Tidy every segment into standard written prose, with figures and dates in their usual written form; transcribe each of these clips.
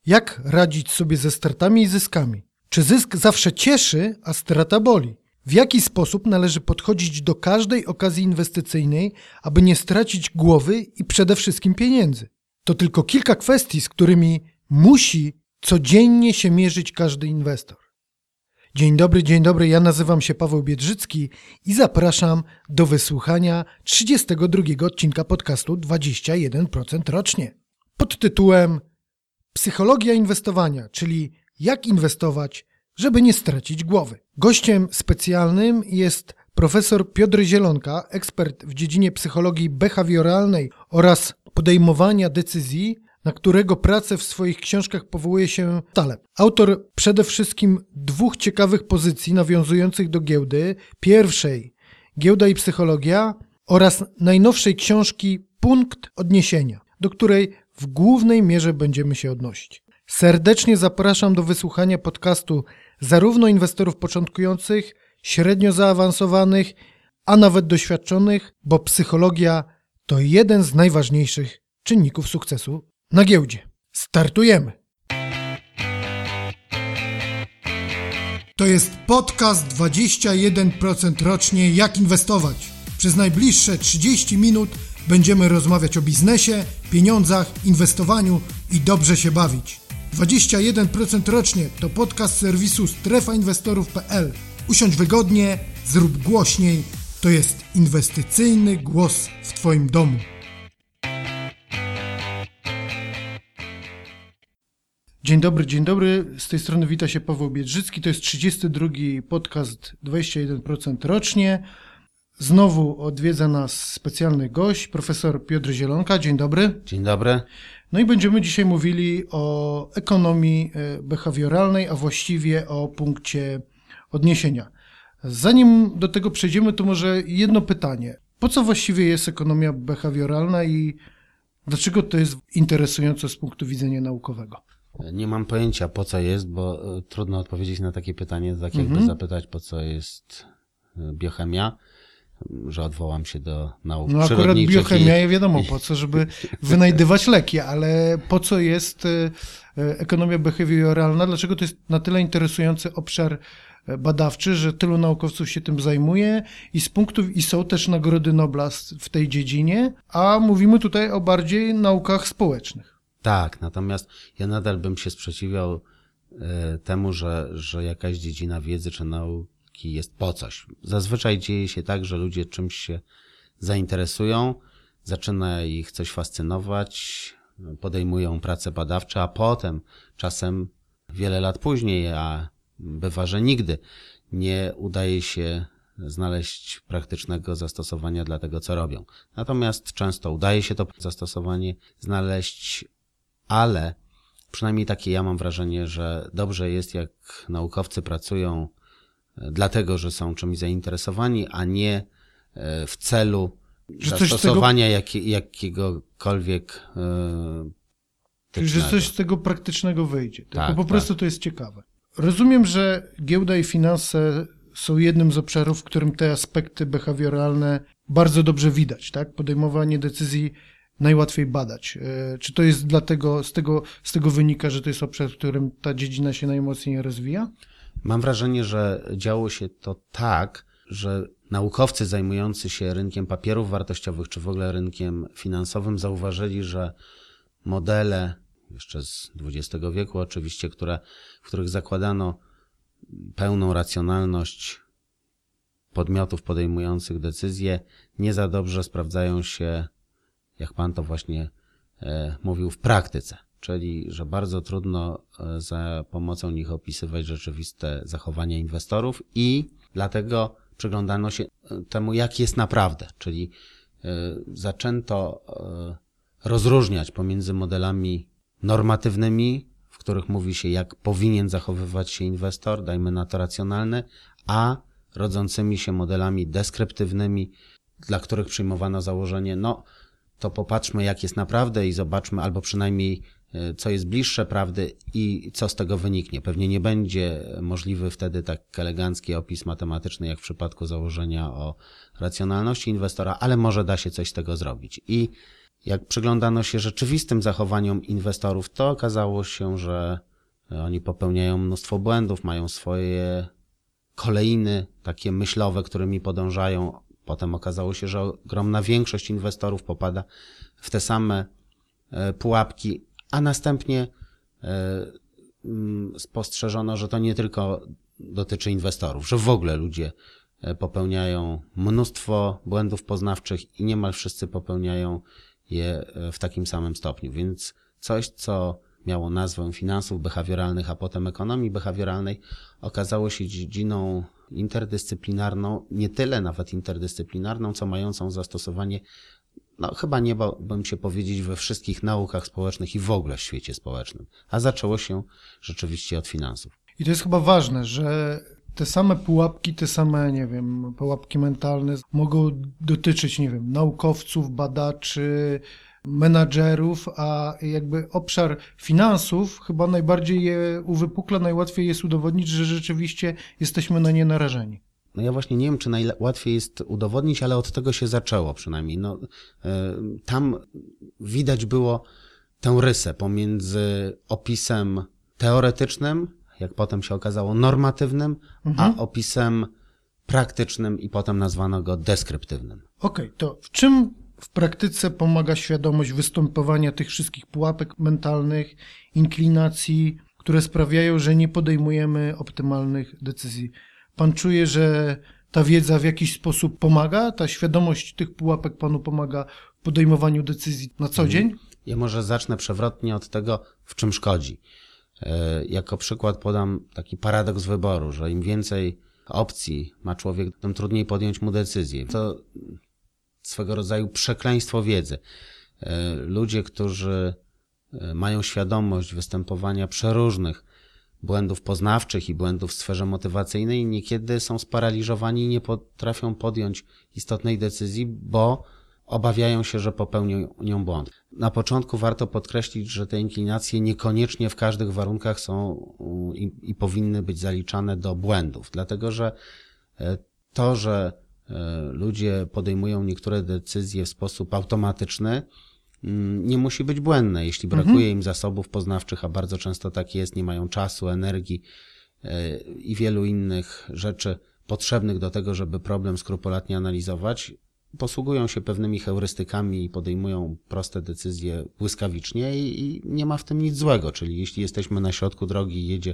Jak radzić sobie ze stratami i zyskami? Czy zysk zawsze cieszy, a strata boli? W jaki sposób należy podchodzić do każdej okazji inwestycyjnej, aby nie stracić głowy i przede wszystkim pieniędzy? To tylko kilka kwestii, z którymi musi codziennie się mierzyć każdy inwestor. Dzień dobry, ja nazywam się Paweł Biedrzycki i zapraszam do wysłuchania 32 odcinka podcastu 21% rocznie. Pod tytułem Psychologia inwestowania, czyli jak inwestować, żeby nie stracić głowy. Gościem specjalnym jest profesor Piotr Zielonka, ekspert w dziedzinie psychologii behawioralnej oraz podejmowania decyzji, na którego pracę w swoich książkach powołuje się Taleb. Autor przede wszystkim dwóch ciekawych pozycji nawiązujących do giełdy. Pierwszej Giełda i psychologia oraz najnowszej książki Punkt odniesienia, do której w głównej mierze będziemy się odnosić. Serdecznie zapraszam do wysłuchania podcastu zarówno inwestorów początkujących, średnio zaawansowanych, a nawet doświadczonych, bo psychologia to jeden z najważniejszych czynników sukcesu na giełdzie. Startujemy! To jest podcast 21% rocznie Jak inwestować. Przez najbliższe 30 minut będziemy rozmawiać o biznesie, pieniądzach, inwestowaniu i dobrze się bawić. 21% rocznie to podcast serwisu strefainwestorów.pl. Usiądź wygodnie, zrób głośniej. To jest inwestycyjny głos w Twoim domu. Dzień dobry. Z tej strony wita się Paweł Biedrzycki. To jest 32 podcast 21% rocznie. Znowu odwiedza nas specjalny gość, profesor Piotr Zielonka. Dzień dobry. Dzień dobry. No i będziemy dzisiaj mówili o ekonomii behawioralnej, a właściwie o punkcie odniesienia. Zanim do tego przejdziemy, to może jedno pytanie. Po co właściwie jest ekonomia behawioralna i dlaczego to jest interesujące z punktu widzenia naukowego? Nie mam pojęcia, po co jest, bo trudno odpowiedzieć na takie pytanie, tak jakby zapytać, po co jest biochemia, że odwołam się do nauk przyrodniczych. No akurat biochemia, wiadomo po co, żeby wynajdywać leki, ale po co jest ekonomia behawioralna, dlaczego to jest na tyle interesujący obszar badawczy, że tylu naukowców się tym zajmuje i są też nagrody Nobla w tej dziedzinie, a mówimy tutaj o bardziej naukach społecznych. Tak, natomiast ja nadal bym się sprzeciwiał temu, że jakaś dziedzina wiedzy czy nauki jest po coś. Zazwyczaj dzieje się tak, że ludzie czymś się zainteresują, zaczyna ich coś fascynować, podejmują prace badawcze, a potem czasem wiele lat później, a bywa, że nigdy nie udaje się znaleźć praktycznego zastosowania dla tego, co robią. Natomiast często udaje się to zastosowanie znaleźć, ale przynajmniej takie ja mam wrażenie, że dobrze jest, jak naukowcy pracują dlatego, że są czymś zainteresowani, a nie w celu zastosowania jakiegokolwiek Że coś z tego praktycznego wyjdzie. Tak, po prostu to jest ciekawe. Rozumiem, że giełda i finanse są jednym z obszarów, w którym te aspekty behawioralne bardzo dobrze widać, tak? Podejmowanie decyzji najłatwiej badać. Czy to jest dlatego, z tego wynika, że to jest obszar, w którym ta dziedzina się najmocniej rozwija? Mam wrażenie, że działo się to tak, że naukowcy zajmujący się rynkiem papierów wartościowych, czy w ogóle rynkiem finansowym zauważyli, że modele jeszcze z XX wieku oczywiście, w których zakładano pełną racjonalność podmiotów podejmujących decyzje, nie za dobrze sprawdzają się, jak pan to właśnie mówił, w praktyce. Czyli, że bardzo trudno za pomocą nich opisywać rzeczywiste zachowania inwestorów i dlatego przyglądano się temu, jak jest naprawdę. Czyli zaczęto rozróżniać pomiędzy modelami normatywnymi, w których mówi się, jak powinien zachowywać się inwestor, dajmy na to racjonalny, a rodzącymi się modelami deskryptywnymi, dla których przyjmowano założenie, to popatrzmy, jak jest naprawdę i zobaczmy, albo przynajmniej co jest bliższe prawdy i co z tego wyniknie. Pewnie nie będzie możliwy wtedy tak elegancki opis matematyczny, jak w przypadku założenia o racjonalności inwestora, ale może da się coś z tego zrobić. I Jak przyglądano się rzeczywistym zachowaniom inwestorów, to okazało się, że oni popełniają mnóstwo błędów, mają swoje kolejny takie myślowe, którymi podążają. Potem okazało się, że ogromna większość inwestorów popada w te same pułapki, a następnie spostrzeżono, że to nie tylko dotyczy inwestorów, że w ogóle ludzie popełniają mnóstwo błędów poznawczych i niemal wszyscy popełniają je w takim samym stopniu. Więc coś, co miało nazwę finansów behawioralnych, a potem ekonomii behawioralnej, okazało się dziedziną interdyscyplinarną, nie tyle nawet interdyscyplinarną, co mającą zastosowanie, no chyba nie bałbym się powiedzieć, we wszystkich naukach społecznych i w ogóle w świecie społecznym. A zaczęło się rzeczywiście od finansów. I to jest chyba ważne, że te same pułapki, te same, nie wiem, pułapki mentalne mogą dotyczyć, nie wiem, naukowców, badaczy, menadżerów, a jakby obszar finansów chyba najbardziej je uwypukla, najłatwiej jest udowodnić, że rzeczywiście jesteśmy na nie narażeni. No ja właśnie nie wiem, czy najłatwiej jest udowodnić, ale od tego się zaczęło przynajmniej. No, tam widać było tę rysę pomiędzy opisem teoretycznym, jak potem się okazało normatywnym, a opisem praktycznym i potem nazwano go deskryptywnym. Okej, to w czym w praktyce pomaga świadomość występowania tych wszystkich pułapek mentalnych, inklinacji, które sprawiają, że nie podejmujemy optymalnych decyzji? Pan czuje, że ta wiedza w jakiś sposób pomaga? Ta świadomość tych pułapek panu pomaga w podejmowaniu decyzji na co dzień? Ja może zacznę przewrotnie od tego, w czym szkodzi. Jako przykład podam taki paradoks wyboru, że im więcej opcji ma człowiek, tym trudniej podjąć mu decyzję. To swego rodzaju przekleństwo wiedzy. Ludzie, którzy mają świadomość występowania przeróżnych błędów poznawczych i błędów w sferze motywacyjnej, niekiedy są sparaliżowani i nie potrafią podjąć istotnej decyzji, bo obawiają się, że popełnią błąd. Na początku warto podkreślić, że te inklinacje niekoniecznie w każdych warunkach są i powinny być zaliczane do błędów, dlatego że to, że ludzie podejmują niektóre decyzje w sposób automatyczny, nie musi być błędne. Jeśli brakuje im zasobów poznawczych, a bardzo często tak jest, nie mają czasu, energii i wielu innych rzeczy potrzebnych do tego, żeby problem skrupulatnie analizować, posługują się pewnymi heurystykami i podejmują proste decyzje błyskawicznie i nie ma w tym nic złego. Czyli jeśli jesteśmy na środku drogi i jedzie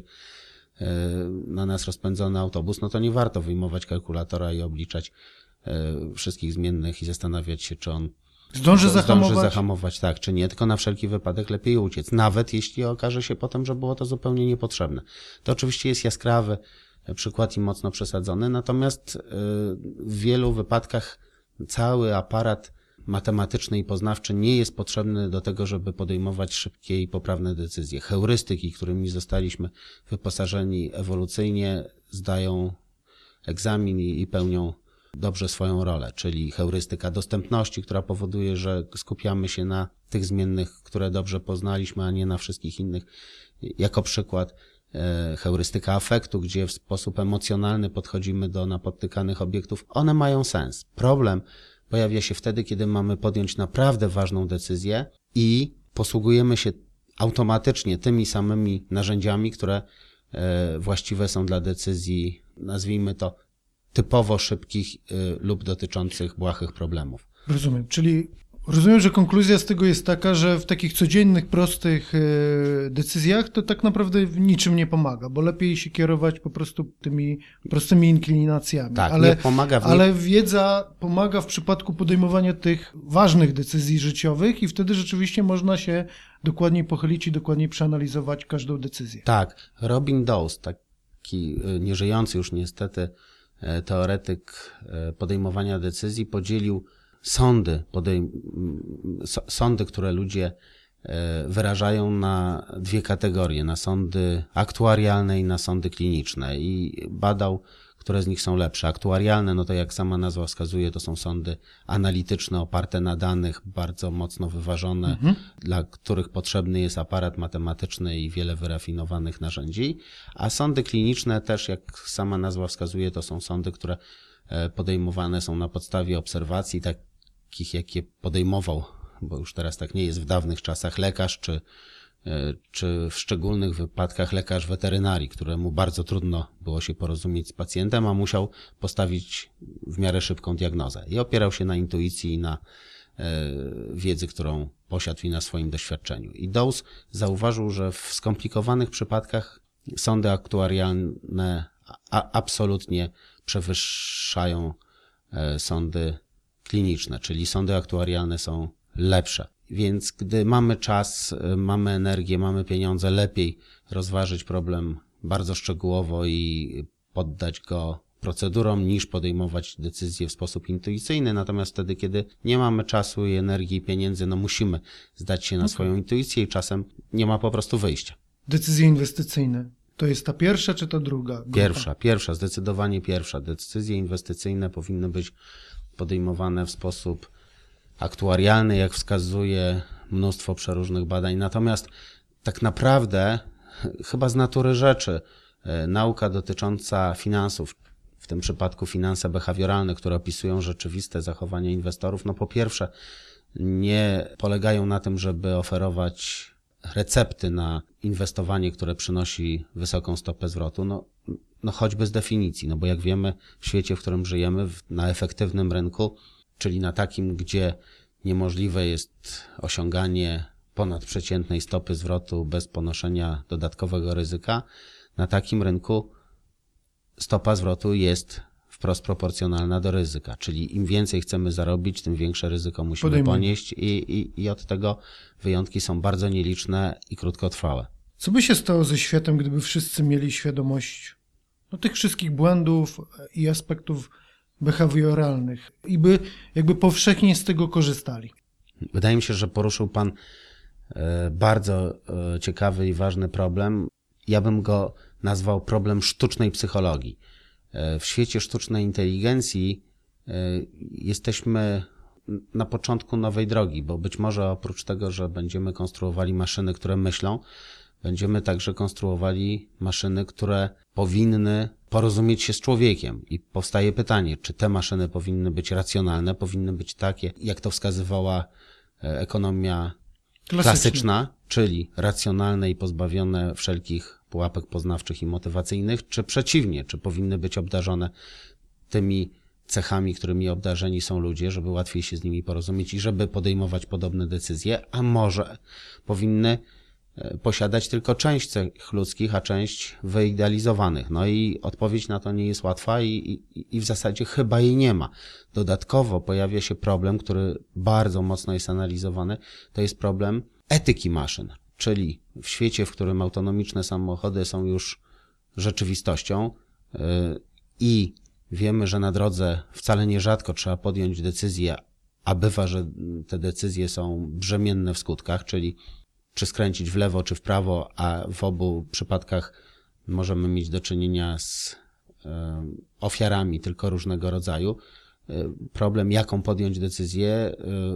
na nas rozpędzony autobus, no to nie warto wyjmować kalkulatora i obliczać wszystkich zmiennych i zastanawiać się, czy on Zdąży zahamować, tak, czy nie, tylko na wszelki wypadek lepiej uciec, nawet jeśli okaże się potem, że było to zupełnie niepotrzebne. To oczywiście jest jaskrawy przykład i mocno przesadzony, natomiast w wielu wypadkach cały aparat matematyczny i poznawczy nie jest potrzebny do tego, żeby podejmować szybkie i poprawne decyzje. Heurystyki, którymi zostaliśmy wyposażeni ewolucyjnie, zdają egzamin i pełnią dobrze swoją rolę, czyli heurystyka dostępności, która powoduje, że skupiamy się na tych zmiennych, które dobrze poznaliśmy, a nie na wszystkich innych. Jako przykład heurystyka afektu, gdzie w sposób emocjonalny podchodzimy do napotykanych obiektów, one mają sens. Problem pojawia się wtedy, kiedy mamy podjąć naprawdę ważną decyzję i posługujemy się automatycznie tymi samymi narzędziami, które właściwe są dla decyzji, nazwijmy to, typowo szybkich lub dotyczących błahych problemów. Rozumiem, czyli rozumiem, że konkluzja z tego jest taka, że w takich codziennych, prostych decyzjach to tak naprawdę w niczym nie pomaga, bo lepiej się kierować po prostu tymi prostymi inklinacjami. Tak, ale, nie pomaga ale wiedza pomaga w przypadku podejmowania tych ważnych decyzji życiowych i wtedy rzeczywiście można się dokładniej pochylić i dokładniej przeanalizować każdą decyzję. Tak, Robin Dawes, taki nieżyjący już niestety teoretyk podejmowania decyzji, podzielił sądy, które ludzie wyrażają, na dwie kategorie, na sądy aktuarialne i na sądy kliniczne, i badał, które z nich są lepsze. Aktuarialne, no to jak sama nazwa wskazuje, to są sądy analityczne, oparte na danych, bardzo mocno wyważone, dla których potrzebny jest aparat matematyczny i wiele wyrafinowanych narzędzi, a sądy kliniczne też, jak sama nazwa wskazuje, to są sądy, które podejmowane są na podstawie obserwacji, takich jakie podejmował bo już teraz tak nie jest, w dawnych czasach lekarz, czy w szczególnych wypadkach lekarz weterynarii, któremu bardzo trudno było się porozumieć z pacjentem, a musiał postawić w miarę szybką diagnozę. I opierał się na intuicji i na wiedzy, którą posiadł i na swoim doświadczeniu. I Dawes zauważył, że w skomplikowanych przypadkach sądy aktuarialne absolutnie przewyższają sądy kliniczne, czyli sądy aktuarialne są lepsze. Więc gdy mamy czas, mamy energię, mamy pieniądze, lepiej rozważyć problem bardzo szczegółowo i poddać go procedurom, niż podejmować decyzje w sposób intuicyjny. Natomiast wtedy, kiedy nie mamy czasu i energii i pieniędzy, no musimy zdać się na swoją intuicję i czasem nie ma po prostu wyjścia. Decyzje inwestycyjne. To jest ta pierwsza czy ta druga grupa? Pierwsza, zdecydowanie pierwsza. Decyzje inwestycyjne powinny być podejmowane w sposób aktuarialny, jak wskazuje mnóstwo przeróżnych badań. Natomiast tak naprawdę, chyba z natury rzeczy, nauka dotycząca finansów, w tym przypadku finanse behawioralne, które opisują rzeczywiste zachowania inwestorów, no po pierwsze nie polegają na tym, żeby oferować recepty na inwestowanie, które przynosi wysoką stopę zwrotu, no choćby z definicji, no bo jak wiemy, w świecie, w którym żyjemy, na efektywnym rynku, czyli na takim, gdzie niemożliwe jest osiąganie ponadprzeciętnej stopy zwrotu bez ponoszenia dodatkowego ryzyka, na takim rynku stopa zwrotu jest wprost proporcjonalna do ryzyka, czyli im więcej chcemy zarobić, tym większe ryzyko musimy ponieść i od tego wyjątki są bardzo nieliczne i krótkotrwałe. Co by się stało ze światem, gdyby wszyscy mieli świadomość tych wszystkich błędów i aspektów behawioralnych i by jakby powszechnie z tego korzystali? Wydaje mi się, że poruszył Pan bardzo ciekawy i ważny problem. Ja bym go nazwał problem sztucznej psychologii. W świecie sztucznej inteligencji jesteśmy na początku nowej drogi, bo być może oprócz tego, że będziemy konstruowali maszyny, które myślą, będziemy także konstruowali maszyny, które powinny porozumieć się z człowiekiem. I powstaje pytanie, czy te maszyny powinny być racjonalne, powinny być takie, jak to wskazywała ekonomia klasyczna, czyli racjonalne i pozbawione wszelkich pułapek poznawczych i motywacyjnych, czy przeciwnie, czy powinny być obdarzone tymi cechami, którymi obdarzeni są ludzie, żeby łatwiej się z nimi porozumieć i żeby podejmować podobne decyzje, a może powinny posiadać tylko część cech ludzkich, a część wyidealizowanych. No i odpowiedź na to nie jest łatwa i w zasadzie chyba jej nie ma. Dodatkowo pojawia się problem, który bardzo mocno jest analizowany, to jest problem etyki maszyn, czyli w świecie, w którym autonomiczne samochody są już rzeczywistością i wiemy, że na drodze wcale nierzadko trzeba podjąć decyzję, a bywa, że te decyzje są brzemienne w skutkach, czyli czy skręcić w lewo, czy w prawo, a w obu przypadkach możemy mieć do czynienia z ofiarami tylko różnego rodzaju. Problem, jaką podjąć decyzję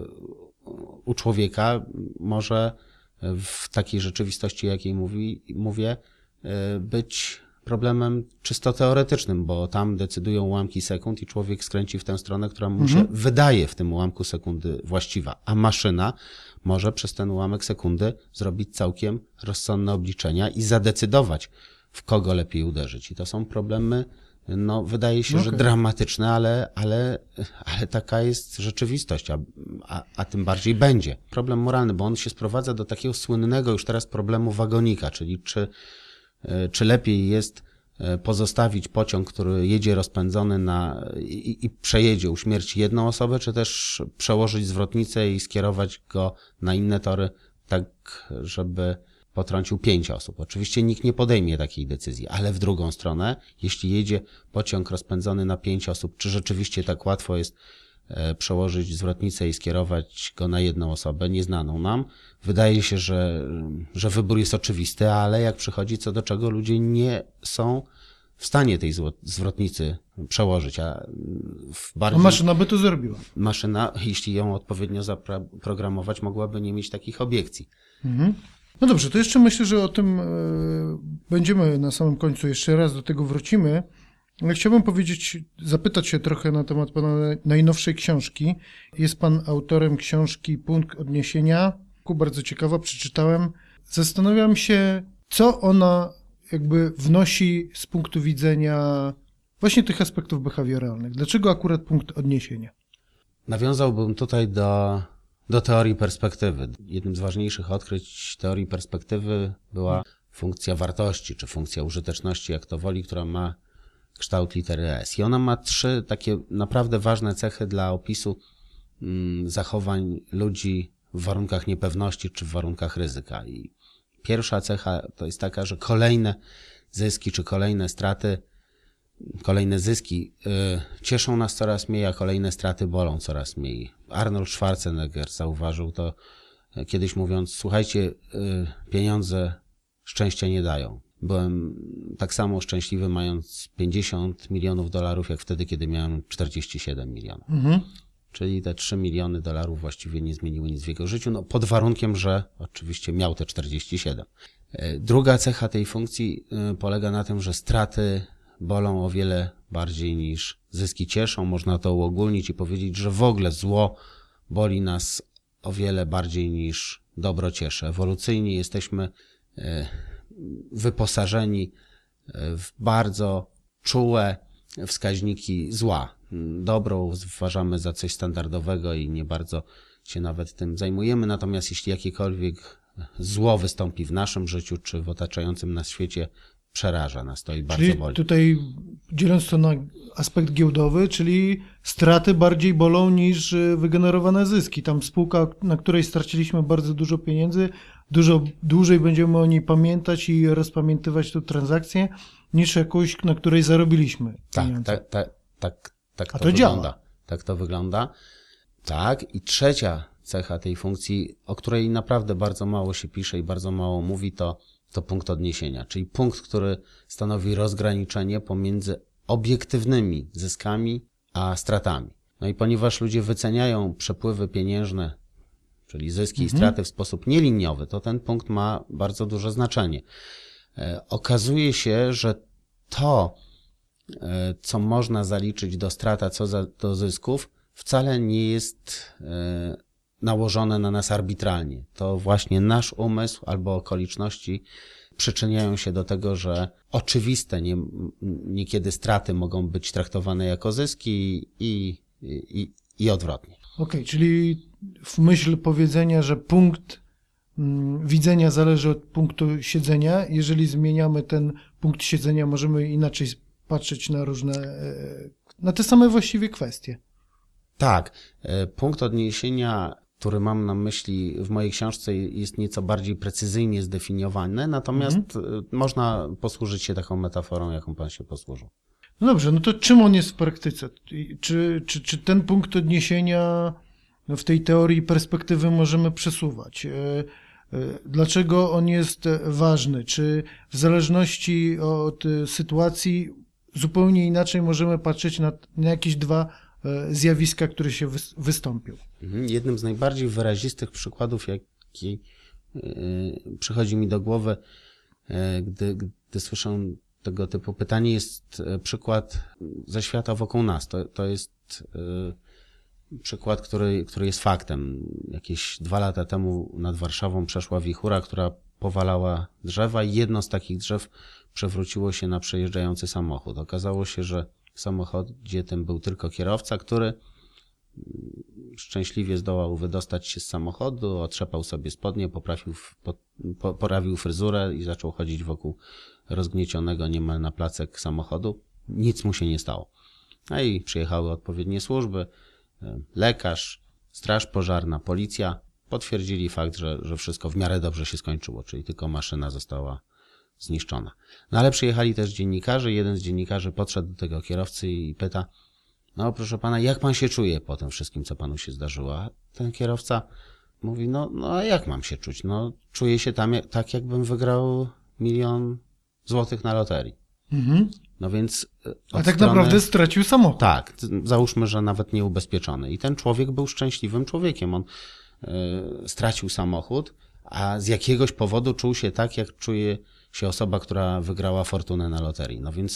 u człowieka może w takiej rzeczywistości, jakiej mówię, być problemem czysto teoretycznym, bo tam decydują ułamki sekund i człowiek skręci w tę stronę, która mu się wydaje w tym ułamku sekundy właściwa, a maszyna może przez ten ułamek sekundy zrobić całkiem rozsądne obliczenia i zadecydować, w kogo lepiej uderzyć. I to są problemy, wydaje się, że dramatyczne, ale taka jest rzeczywistość, a tym bardziej będzie. Problem moralny, bo on się sprowadza do takiego słynnego już teraz problemu wagonika, czyli czy lepiej jest pozostawić pociąg, który jedzie rozpędzony i przejedzie, uśmierci jedną osobę, czy też przełożyć zwrotnicę i skierować go na inne tory, tak żeby potrącił 5 osób. Oczywiście nikt nie podejmie takiej decyzji, ale w drugą stronę, jeśli jedzie pociąg rozpędzony na 5 osób, czy rzeczywiście tak łatwo jest przełożyć zwrotnicę i skierować go na jedną osobę, nieznaną nam. Wydaje się, że wybór jest oczywisty, ale jak przychodzi co do czego, ludzie nie są w stanie tej zwrotnicy przełożyć, a maszyna by to zrobiła. Maszyna, jeśli ją odpowiednio zaprogramować, mogłaby nie mieć takich obiekcji. Mhm. No dobrze, to jeszcze myślę, że o tym będziemy na samym końcu, jeszcze raz do tego wrócimy, Ale chciałbym zapytać się trochę na temat pana najnowszej książki. Jest pan autorem książki Punkt Odniesienia. Bardzo ciekawa, przeczytałem. Zastanawiam się, co ona jakby wnosi z punktu widzenia właśnie tych aspektów behawioralnych. Dlaczego akurat punkt odniesienia? Nawiązałbym tutaj do teorii perspektywy. Jednym z ważniejszych odkryć teorii perspektywy była funkcja wartości, czy funkcja użyteczności, jak to woli, która ma kształt litery S. I ona ma 3 takie naprawdę ważne cechy dla opisu zachowań ludzi w warunkach niepewności, czy w warunkach ryzyka. I pierwsza cecha to jest taka, że kolejne zyski, czy kolejne straty, kolejne zyski cieszą nas coraz mniej, a kolejne straty bolą coraz mniej. Arnold Schwarzenegger zauważył to kiedyś mówiąc, słuchajcie, pieniądze szczęścia nie dają. Byłem tak samo szczęśliwy mając $50 milionów, jak wtedy, kiedy miałem 47 milionów. Czyli te $3 miliony właściwie nie zmieniły nic w jego życiu, no pod warunkiem, że oczywiście miał te 47. Druga cecha tej funkcji polega na tym, że straty bolą o wiele bardziej niż zyski cieszą. Można to uogólnić i powiedzieć, że w ogóle zło boli nas o wiele bardziej niż dobro cieszy. Ewolucyjnie jesteśmy wyposażeni w bardzo czułe wskaźniki zła. Dobro uważamy za coś standardowego i nie bardzo się nawet tym zajmujemy, natomiast jeśli jakiekolwiek zło wystąpi w naszym życiu czy w otaczającym nas świecie, przeraża nas to i bardzo boli. Tutaj dzieląc to na aspekt giełdowy, czyli straty bardziej bolą niż wygenerowane zyski. Tam spółka, na której straciliśmy bardzo dużo pieniędzy, dużo dłużej będziemy o niej pamiętać i rozpamiętywać tę transakcję, niż jakąś, na której zarobiliśmy pieniądze. Tak A to to wygląda. działa. Tak to wygląda. Tak. I trzecia cecha tej funkcji, o której naprawdę bardzo mało się pisze i bardzo mało mówi, to punkt odniesienia, czyli punkt, który stanowi rozgraniczenie pomiędzy obiektywnymi zyskami a stratami. No i ponieważ ludzie wyceniają przepływy pieniężne, czyli zyski i straty w sposób nieliniowy, to ten punkt ma bardzo duże znaczenie. Okazuje się, że to, co można zaliczyć do strat, a co do zysków, wcale nie jest nałożone na nas arbitralnie. To właśnie nasz umysł albo okoliczności przyczyniają się do tego, że oczywiste niekiedy straty mogą być traktowane jako zyski i odwrotnie. Okej, czyli w myśl powiedzenia, że punkt widzenia zależy od punktu siedzenia. Jeżeli zmieniamy ten punkt siedzenia, możemy inaczej patrzeć na te same właściwie kwestie. Tak. Punkt odniesienia, który mam na myśli w mojej książce, jest nieco bardziej precyzyjnie zdefiniowany, natomiast można posłużyć się taką metaforą, jaką pan się posłużył. No dobrze, no to czym on jest w praktyce? Czy ten punkt odniesienia w tej teorii perspektywy możemy przesuwać? Dlaczego on jest ważny? Czy w zależności od sytuacji zupełnie inaczej możemy patrzeć na jakieś dwa zjawiska, które się wystąpią? Jednym z najbardziej wyrazistych przykładów, jaki przychodzi mi do głowy, gdy słyszę tego typu pytanie, jest przykład ze świata wokół nas. To jest przykład, który jest faktem. Jakieś 2 lata temu nad Warszawą przeszła wichura, która powalała drzewa i jedno z takich drzew przewróciło się na przejeżdżający samochód. Okazało się, że w samochodzie tym był tylko kierowca, który szczęśliwie zdołał wydostać się z samochodu, otrzepał sobie spodnie, poprawił fryzurę i zaczął chodzić wokół rozgniecionego niemal na placek samochodu. Nic mu się nie stało. No i przyjechały odpowiednie służby, lekarz, straż pożarna, policja potwierdzili fakt, że wszystko w miarę dobrze się skończyło, czyli tylko maszyna została zniszczona. No ale przyjechali też dziennikarze. Jeden z dziennikarzy podszedł do tego kierowcy i pyta: no proszę pana, jak pan się czuje po tym wszystkim, co panu się zdarzyło? A ten kierowca mówi: no a jak mam się czuć? No czuję się tak, jakbym wygrał $1 000 000 na loterii. No więc A tak naprawdę stracił samochód. Tak, załóżmy, że nawet nieubezpieczony. I ten człowiek był szczęśliwym człowiekiem. On stracił samochód, a z jakiegoś powodu czuł się tak, jak czuje się osoba, która wygrała fortunę na loterii. No więc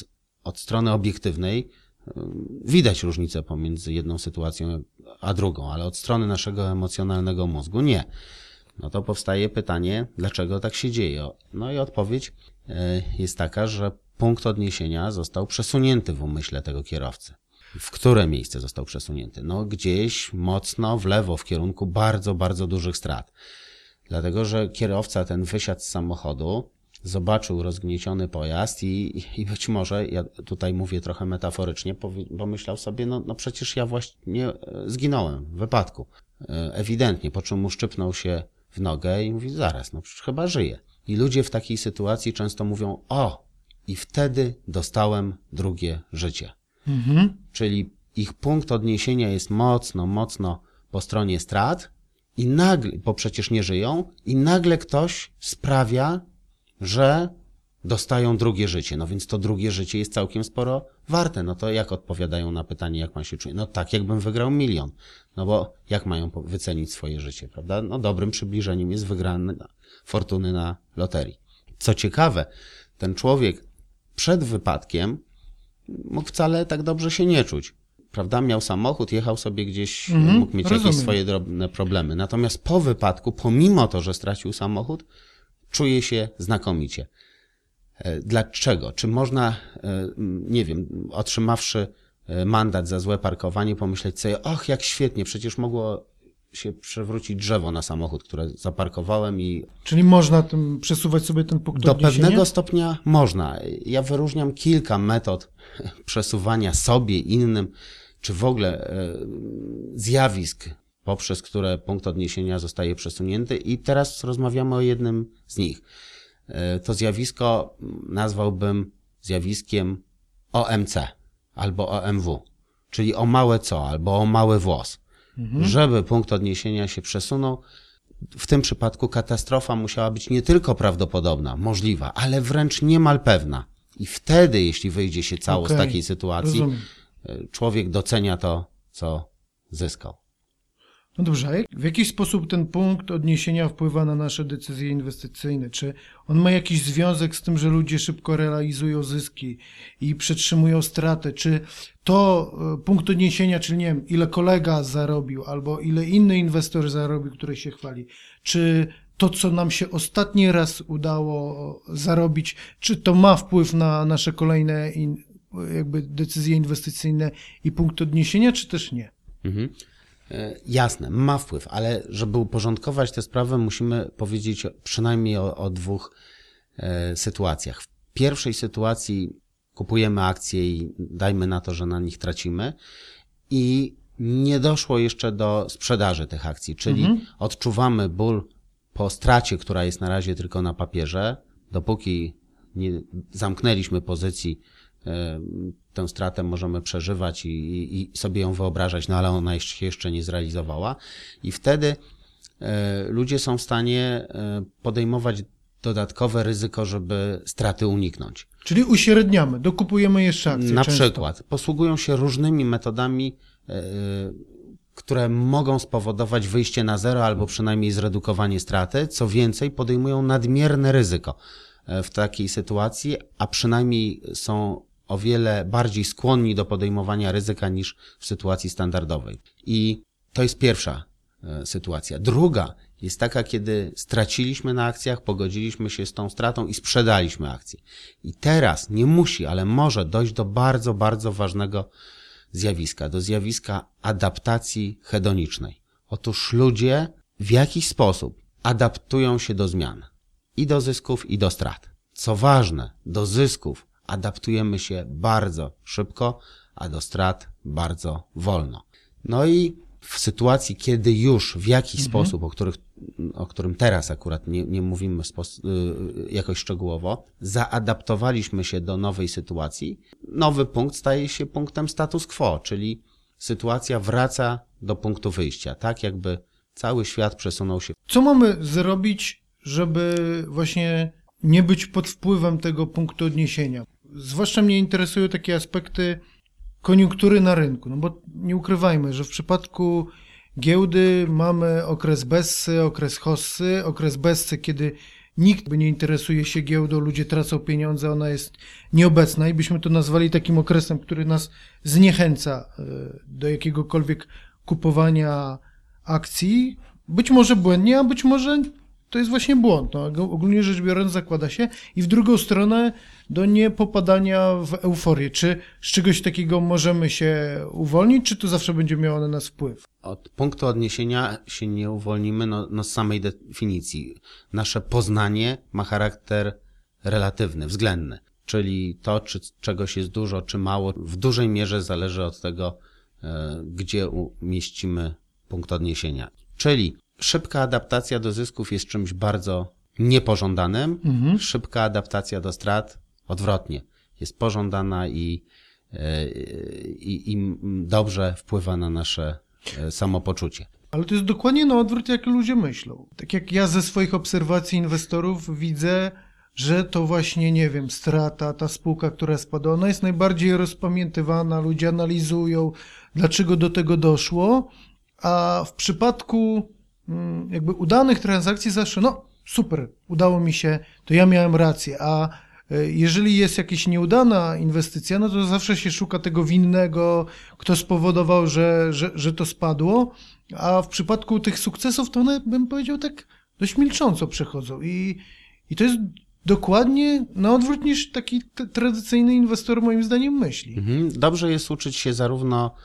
od strony obiektywnej widać różnicę pomiędzy jedną sytuacją a drugą, ale od strony naszego emocjonalnego mózgu nie. No to powstaje pytanie, dlaczego tak się dzieje? No i odpowiedź jest taka, że punkt odniesienia został przesunięty w umyśle tego kierowcy. W które miejsce został przesunięty? No gdzieś mocno w lewo, w kierunku bardzo, bardzo dużych strat. Dlatego, że kierowca ten wysiadł z samochodu, zobaczył rozgnieciony pojazd i być może, ja tutaj mówię trochę metaforycznie, pomyślał sobie, no przecież ja właśnie zginąłem w wypadku. Ewidentnie, po czym uszczypnął się w nogę i mówi, zaraz, no przecież chyba żyję. I ludzie w takiej sytuacji często mówią, i wtedy dostałem drugie życie. Czyli ich punkt odniesienia jest mocno po stronie strat i nagle, bo przecież nie żyją, i nagle ktoś sprawia, że dostają drugie życie. No więc to drugie życie jest całkiem sporo warte. No to jak odpowiadają na pytanie, jak pan się czuje? No tak, jakbym wygrał 1 000 000. No bo jak mają wycenić swoje życie, prawda? No dobrym przybliżeniem jest wygrana fortuny na loterii. Co ciekawe, ten człowiek przed wypadkiem mógł wcale tak dobrze się nie czuć. Prawda? Miał samochód, jechał sobie gdzieś, mógł mieć jakieś swoje drobne problemy. Natomiast po wypadku, pomimo to, że stracił samochód, czuje się znakomicie. Dlaczego? Czy można, nie wiem, otrzymawszy mandat za złe parkowanie, pomyśleć sobie, jak świetnie, przecież mogło się przewrócić drzewo na samochód, które zaparkowałem i... Czyli można tym przesuwać sobie ten punkt Do odniesienia? pewnego stopnia można. Ja wyróżniam kilka metod przesuwania sobie, innym, czy w ogóle zjawisk, poprzez które punkt odniesienia zostaje przesunięty i teraz rozmawiamy o jednym z nich. To zjawisko nazwałbym zjawiskiem OMC albo OMW, czyli o małe co albo o mały włos. Żeby punkt odniesienia się przesunął, w tym przypadku katastrofa musiała być nie tylko prawdopodobna, możliwa, ale wręcz niemal pewna. I wtedy, jeśli wyjdzie się cało z takiej sytuacji, człowiek docenia to, co zyskał. No dobrze, a w jaki sposób ten punkt odniesienia wpływa na nasze decyzje inwestycyjne? Czy on ma jakiś związek z tym, że ludzie szybko realizują zyski i przetrzymują stratę? Czy to punkt odniesienia, czyli nie wiem, ile kolega zarobił albo ile inny inwestor zarobił, który się chwali? Czy to, co nam się ostatni raz udało zarobić, czy to ma wpływ na nasze kolejne jakby decyzje inwestycyjne i punkt odniesienia, czy też nie? Jasne, ma wpływ, ale żeby uporządkować tę sprawę, musimy powiedzieć przynajmniej o 2 sytuacjach. W pierwszej sytuacji kupujemy akcje i dajmy na to, że na nich tracimy i nie doszło jeszcze do sprzedaży tych akcji, czyli odczuwamy ból po stracie, która jest na razie tylko na papierze, dopóki nie zamknęliśmy pozycji, tę stratę możemy przeżywać i sobie ją wyobrażać, no ale ona się jeszcze nie zrealizowała. I wtedy ludzie są w stanie podejmować dodatkowe ryzyko, żeby straty uniknąć. Czyli uśredniamy, dokupujemy jeszcze akcje. Na przykład posługują się różnymi metodami, które mogą spowodować wyjście na zero albo przynajmniej zredukowanie straty. Co więcej, podejmują nadmierne ryzyko w takiej sytuacji, a przynajmniej są o wiele bardziej skłonni do podejmowania ryzyka niż w sytuacji standardowej. I to jest pierwsza sytuacja. Druga jest taka, kiedy straciliśmy na akcjach, pogodziliśmy się z tą stratą i sprzedaliśmy akcje. I teraz nie musi, ale może dojść do bardzo, bardzo ważnego zjawiska, do zjawiska adaptacji hedonicznej. Otóż ludzie w jakiś sposób adaptują się do zmian. I do zysków, i do strat. Co ważne, do zysków adaptujemy się bardzo szybko, a do strat bardzo wolno. No i w sytuacji, kiedy już w jakiś sposób, o którym teraz akurat nie mówimy jakoś szczegółowo, zaadaptowaliśmy się do nowej sytuacji, nowy punkt staje się punktem status quo, czyli sytuacja wraca do punktu wyjścia, tak jakby cały świat przesunął się. Co mamy zrobić, żeby właśnie nie być pod wpływem tego punktu odniesienia? Zwłaszcza mnie interesują takie aspekty koniunktury na rynku, no bo nie ukrywajmy, że w przypadku giełdy mamy okres bessy, okres hossy, okres bessy, kiedy nikt by nie interesuje się giełdą, ludzie tracą pieniądze, ona jest nieobecna i byśmy to nazwali takim okresem, który nas zniechęca do jakiegokolwiek kupowania akcji. Być może błędnie, a być może to jest właśnie błąd. No, ogólnie rzecz biorąc zakłada się. I w drugą stronę do niepopadania w euforię. Czy z czegoś takiego możemy się uwolnić, czy to zawsze będzie miało na nas wpływ? Od punktu odniesienia się nie uwolnimy z samej definicji. Nasze poznanie ma charakter relatywny, względny. Czyli to, czy czegoś jest dużo, czy mało, w dużej mierze zależy od tego, gdzie umieścimy punkt odniesienia. Czyli szybka adaptacja do zysków jest czymś bardzo niepożądanym. Szybka adaptacja do strat odwrotnie. Jest pożądana i dobrze wpływa na nasze samopoczucie. Ale to jest dokładnie na odwrót, jak ludzie myślą. Tak jak ja ze swoich obserwacji inwestorów widzę, że to właśnie, nie wiem, strata, ta spółka, która spadła, ona jest najbardziej rozpamiętywana, ludzie analizują, dlaczego do tego doszło, a w przypadku jakby udanych transakcji zawsze, no super, udało mi się, to ja miałem rację, a jeżeli jest jakaś nieudana inwestycja, no to zawsze się szuka tego winnego, kto spowodował, że to spadło, a w przypadku tych sukcesów to one, bym powiedział, tak dość milcząco przechodzą i to jest dokładnie na odwrót niż taki tradycyjny inwestor moim zdaniem myśli. Dobrze jest uczyć się zarówno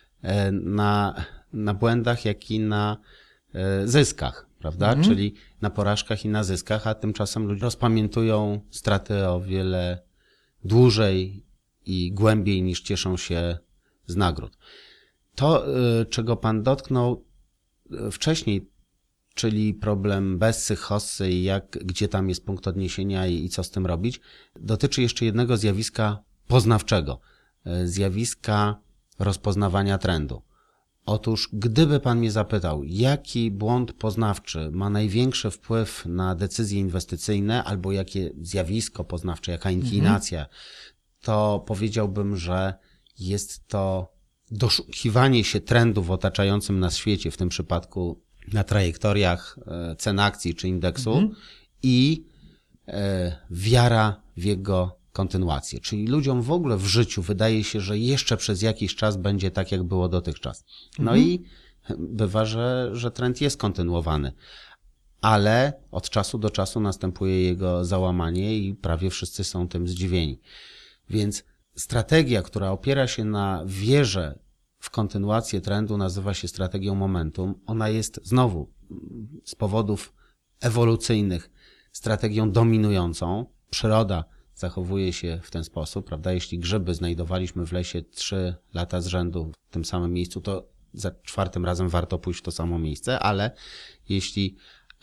na błędach, jak i na zyskach, prawda? Czyli na porażkach i na zyskach, a tymczasem ludzie rozpamiętują straty o wiele dłużej i głębiej niż cieszą się z nagród. To, czego pan dotknął wcześniej, czyli problem Bessy, Hossy i gdzie tam jest punkt odniesienia i co z tym robić, dotyczy jeszcze jednego zjawiska poznawczego, zjawiska rozpoznawania trendu. Otóż, gdyby pan mnie zapytał, jaki błąd poznawczy ma największy wpływ na decyzje inwestycyjne, albo jakie zjawisko poznawcze, jaka inklinacja, to powiedziałbym, że jest to doszukiwanie się trendu w otaczającym nas świecie, w tym przypadku na trajektoriach cen akcji czy indeksu i wiara w jego kontynuację. Czyli ludziom w ogóle w życiu wydaje się, że jeszcze przez jakiś czas będzie tak, jak było dotychczas. No i bywa, że trend jest kontynuowany, ale od czasu do czasu następuje jego załamanie i prawie wszyscy są tym zdziwieni. Więc strategia, która opiera się na wierze w kontynuację trendu, nazywa się strategią momentum. Ona jest znowu z powodów ewolucyjnych strategią dominującą. Przyroda zachowuje się w ten sposób, prawda? Jeśli grzyby znajdowaliśmy w lesie 3 lata z rzędu w tym samym miejscu, to za 4. razem warto pójść w to samo miejsce, ale jeśli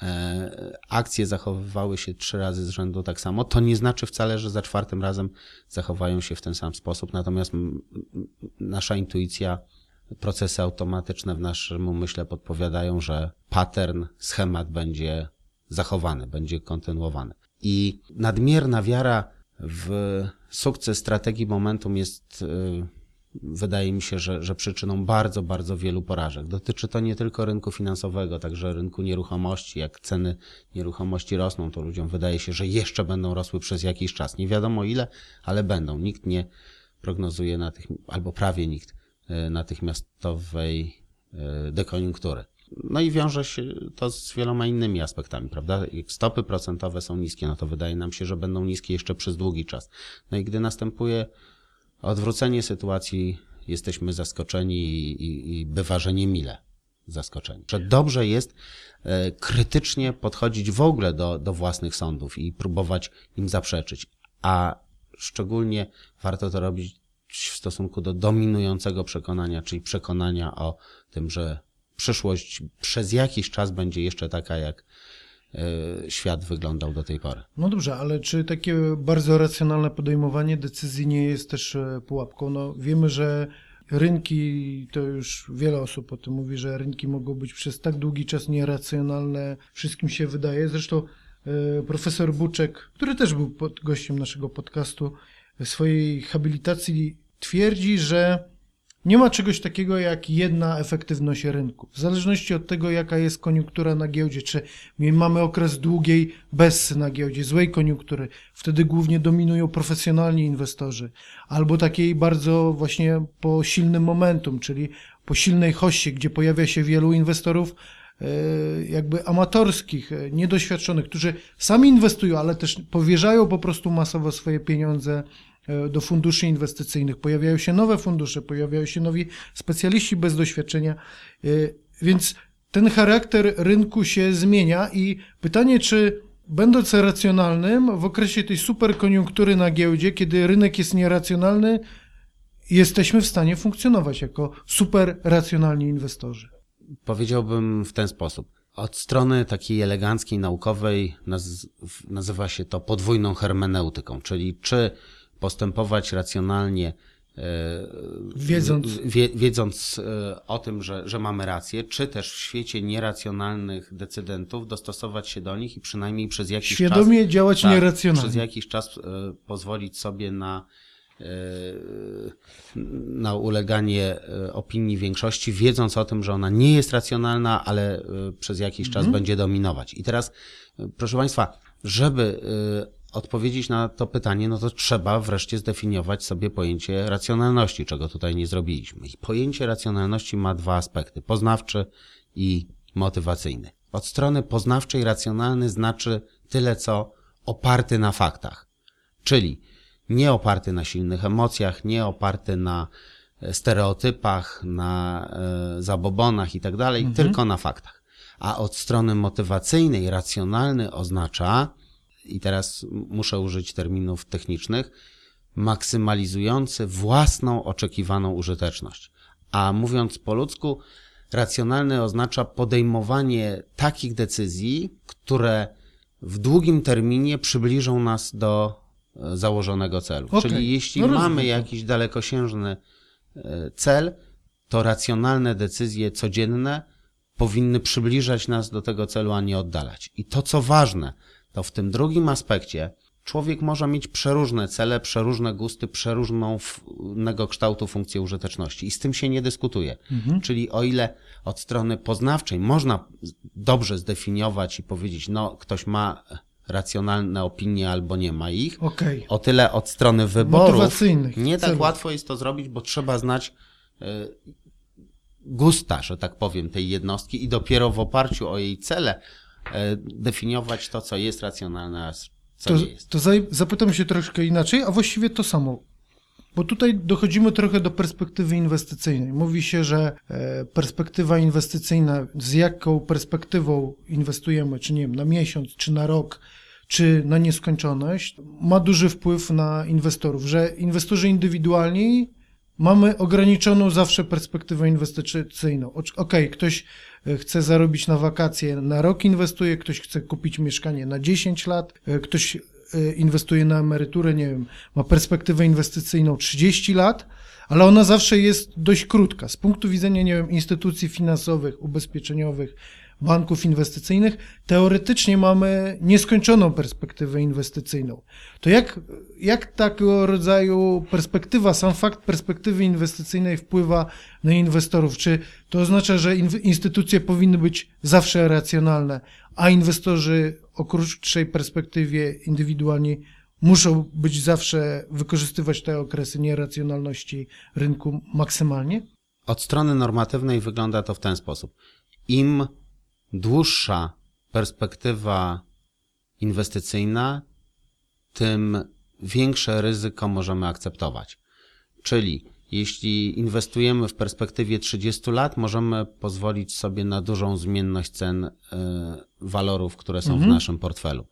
akcje zachowywały się 3 razy z rzędu tak samo, to nie znaczy wcale, że za 4. razem zachowają się w ten sam sposób. Natomiast nasza intuicja, procesy automatyczne w naszym umyśle podpowiadają, że pattern, schemat będzie zachowany, będzie kontynuowany. I nadmierna wiara w sukces strategii momentum jest, wydaje mi się, że przyczyną bardzo, bardzo wielu porażek. Dotyczy to nie tylko rynku finansowego, także rynku nieruchomości. Jak ceny nieruchomości rosną, to ludziom wydaje się, że jeszcze będą rosły przez jakiś czas. Nie wiadomo ile, ale będą. Nikt nie prognozuje albo prawie nikt natychmiastowej dekoniunktury. No i wiąże się to z wieloma innymi aspektami, prawda? Jak stopy procentowe są niskie, no to wydaje nam się, że będą niskie jeszcze przez długi czas. No i gdy następuje odwrócenie sytuacji, jesteśmy zaskoczeni i bywa, że niemile zaskoczeni. Że dobrze jest krytycznie podchodzić w ogóle do własnych sądów i próbować im zaprzeczyć, a szczególnie warto to robić w stosunku do dominującego przekonania, czyli przekonania o tym, że przyszłość przez jakiś czas będzie jeszcze taka, jak świat wyglądał do tej pory. No dobrze, ale czy takie bardzo racjonalne podejmowanie decyzji nie jest też pułapką? No wiemy, że rynki, to już wiele osób o tym mówi, że rynki mogą być przez tak długi czas nieracjonalne, wszystkim się wydaje. Zresztą profesor Buczek, który też był gościem naszego podcastu, w swojej habilitacji twierdzi, że Nie ma czegoś takiego jak jedna efektywność rynku. W zależności od tego, jaka jest koniunktura na giełdzie, czy mamy okres długiej bez na giełdzie, złej koniunktury, wtedy głównie dominują profesjonalni inwestorzy, albo takiej bardzo właśnie po silnym momentum, czyli po silnej hossie, gdzie pojawia się wielu inwestorów jakby amatorskich, niedoświadczonych, którzy sami inwestują, ale też powierzają po prostu masowo swoje pieniądze do funduszy inwestycyjnych. Pojawiają się nowe fundusze, pojawiają się nowi specjaliści bez doświadczenia, więc ten charakter rynku się zmienia i pytanie, czy będąc racjonalnym w okresie tej superkoniunktury na giełdzie, kiedy rynek jest nieracjonalny, jesteśmy w stanie funkcjonować jako superracjonalni inwestorzy. Powiedziałbym w ten sposób. Od strony takiej eleganckiej, naukowej nazywa się to podwójną hermeneutyką, czyli czy postępować racjonalnie, wiedząc o tym, że mamy rację, czy też w świecie nieracjonalnych decydentów dostosować się do nich i przynajmniej przez jakiś czas... Świadomie działać nieracjonalnie. Przez jakiś czas pozwolić sobie na uleganie opinii większości, wiedząc o tym, że ona nie jest racjonalna, ale przez jakiś czas będzie dominować. I teraz, proszę Państwa, żeby odpowiedzieć na to pytanie, no to trzeba wreszcie zdefiniować sobie pojęcie racjonalności, czego tutaj nie zrobiliśmy. I pojęcie racjonalności ma dwa aspekty, poznawczy i motywacyjny. Od strony poznawczej racjonalny znaczy tyle, co oparty na faktach, czyli nie oparty na silnych emocjach, nie oparty na stereotypach, na zabobonach i tak dalej, tylko na faktach. A od strony motywacyjnej racjonalny oznacza, i teraz muszę użyć terminów technicznych, maksymalizujący własną oczekiwaną użyteczność. A mówiąc po ludzku, racjonalny oznacza podejmowanie takich decyzji, które w długim terminie przybliżą nas do założonego celu. Okay. Czyli jeśli mamy jakiś dalekosiężny cel, to racjonalne decyzje codzienne powinny przybliżać nas do tego celu, a nie oddalać. I to, co ważne, to w tym drugim aspekcie człowiek może mieć przeróżne cele, przeróżne gusty, przeróżnego kształtu funkcje użyteczności i z tym się nie dyskutuje. Czyli o ile od strony poznawczej można dobrze zdefiniować i powiedzieć, no ktoś ma racjonalne opinie albo nie ma ich, o tyle od strony wyborów nie tak łatwo jest to zrobić, bo trzeba znać gusta, że tak powiem, tej jednostki i dopiero w oparciu o jej cele definiować to, co jest racjonalne, a co nie jest. To zapytam się troszkę inaczej, a właściwie to samo. Bo tutaj dochodzimy trochę do perspektywy inwestycyjnej. Mówi się, że perspektywa inwestycyjna, z jaką perspektywą inwestujemy, czy nie wiem, na miesiąc, czy na rok, czy na nieskończoność, ma duży wpływ na inwestorów, że inwestorzy indywidualni mamy ograniczoną zawsze perspektywę inwestycyjną. Ktoś chce zarobić na wakacje, na rok inwestuje, ktoś chce kupić mieszkanie na 10 lat, ktoś inwestuje na emeryturę, nie wiem, ma perspektywę inwestycyjną 30 lat, ale ona zawsze jest dość krótka. Z punktu widzenia, nie wiem, instytucji finansowych, ubezpieczeniowych, banków inwestycyjnych, teoretycznie mamy nieskończoną perspektywę inwestycyjną. To jak takiego rodzaju perspektywa, sam fakt perspektywy inwestycyjnej wpływa na inwestorów? Czy to oznacza, że instytucje powinny być zawsze racjonalne, a inwestorzy o krótszej perspektywie indywidualni muszą być zawsze, wykorzystywać te okresy nieracjonalności rynku maksymalnie? Od strony normatywnej wygląda to w ten sposób. Im dłuższa perspektywa inwestycyjna, tym większe ryzyko możemy akceptować. Czyli jeśli inwestujemy w perspektywie 30 lat, możemy pozwolić sobie na dużą zmienność cen walorów, które są w naszym portfelu.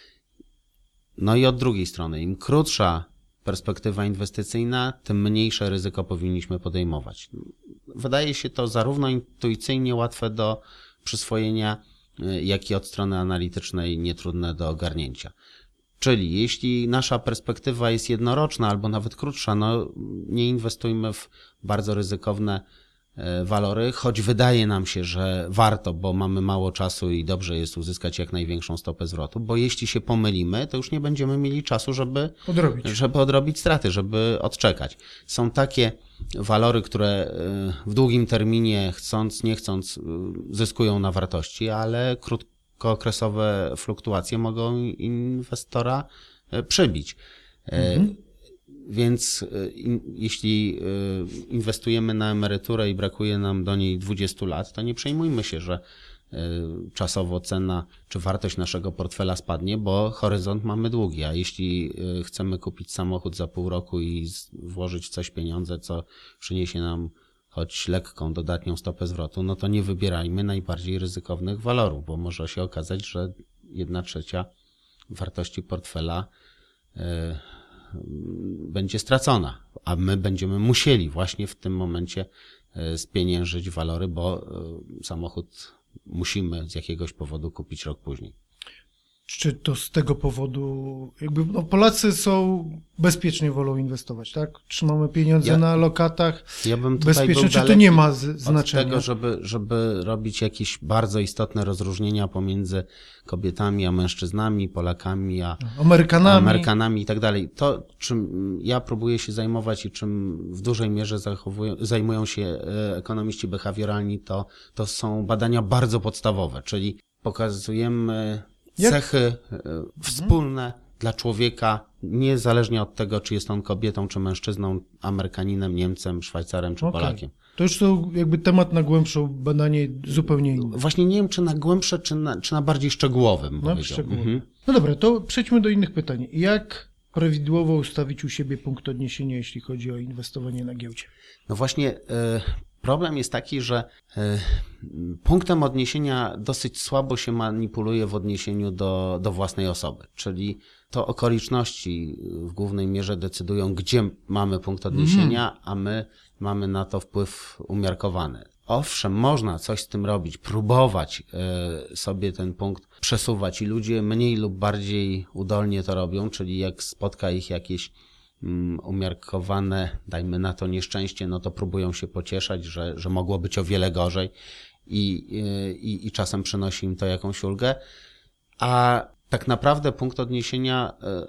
No i od drugiej strony, im krótsza perspektywa inwestycyjna, tym mniejsze ryzyko powinniśmy podejmować. Wydaje się to zarówno intuicyjnie łatwe do przyswojenia, jak i od strony analitycznej nietrudne do ogarnięcia. Czyli jeśli nasza perspektywa jest jednoroczna albo nawet krótsza, no nie inwestujmy w bardzo ryzykowne walory, choć wydaje nam się, że warto, bo mamy mało czasu i dobrze jest uzyskać jak największą stopę zwrotu, bo jeśli się pomylimy, to już nie będziemy mieli czasu, żeby odrobić straty, żeby odczekać. Są takie walory, które w długim terminie, chcąc, nie chcąc, zyskują na wartości, ale krótkookresowe fluktuacje mogą inwestora przybić. Więc jeśli inwestujemy na emeryturę i brakuje nam do niej 20 lat, to nie przejmujmy się, że czasowo cena czy wartość naszego portfela spadnie, bo horyzont mamy długi, a jeśli chcemy kupić samochód za pół roku i włożyć w coś pieniądze, co przyniesie nam choć lekką, dodatnią stopę zwrotu, no to nie wybierajmy najbardziej ryzykownych walorów, bo może się okazać, że 1/3 wartości portfela będzie stracona, a my będziemy musieli właśnie w tym momencie spieniężyć walory, bo samochód musimy z jakiegoś powodu kupić rok później. Czy to z tego powodu, Polacy są bezpiecznie wolą inwestować, tak? Trzymamy pieniądze na lokatach, ja bym tutaj bezpiecznie, czy to nie ma znaczenia? Od tego, żeby robić jakieś bardzo istotne rozróżnienia pomiędzy kobietami a mężczyznami, Polakami a Amerykanami i tak dalej. To, czym ja próbuję się zajmować i czym w dużej mierze zajmują się ekonomiści behawioralni, to są badania bardzo podstawowe, czyli pokazujemy cechy wspólne dla człowieka, niezależnie od tego, czy jest on kobietą, czy mężczyzną, Amerykaninem, Niemcem, Szwajcarem, czy Polakiem. To już to temat na głębsze badanie zupełnie inne. Właśnie nie wiem, czy na głębsze, czy na bardziej szczegółowym. No dobra, to przejdźmy do innych pytań. Jak prawidłowo ustawić u siebie punkt odniesienia, jeśli chodzi o inwestowanie na giełdzie? No właśnie, problem jest taki, że punktem odniesienia dosyć słabo się manipuluje w odniesieniu do własnej osoby, czyli to okoliczności w głównej mierze decydują, gdzie mamy punkt odniesienia, a my mamy na to wpływ umiarkowany. Owszem, można coś z tym robić, próbować sobie ten punkt przesuwać i ludzie mniej lub bardziej udolnie to robią, czyli jak spotka ich jakieś umiarkowane, dajmy na to nieszczęście, no to próbują się pocieszać, że mogło być o wiele gorzej i czasem przynosi im to jakąś ulgę, a tak naprawdę punkt odniesienia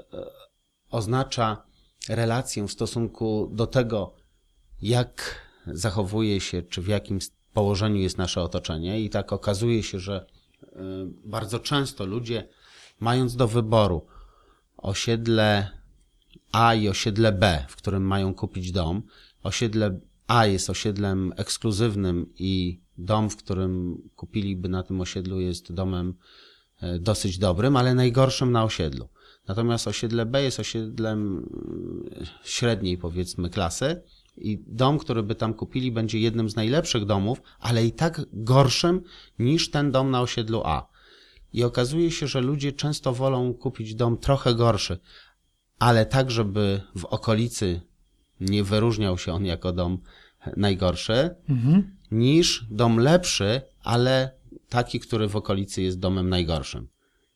oznacza relację w stosunku do tego, jak zachowuje się, czy w jakim położeniu jest nasze otoczenie i tak okazuje się, że bardzo często ludzie, mając do wyboru osiedle A i osiedle B, w którym mają kupić dom, osiedle A jest osiedlem ekskluzywnym i dom, w którym kupiliby na tym osiedlu, jest domem dosyć dobrym, ale najgorszym na osiedlu. Natomiast osiedle B jest osiedlem średniej, powiedzmy, klasy i dom, który by tam kupili, będzie jednym z najlepszych domów, ale i tak gorszym niż ten dom na osiedlu A. I okazuje się, że ludzie często wolą kupić dom trochę gorszy, ale tak, żeby w okolicy nie wyróżniał się on jako dom najgorszy, niż dom lepszy, ale taki, który w okolicy jest domem najgorszym.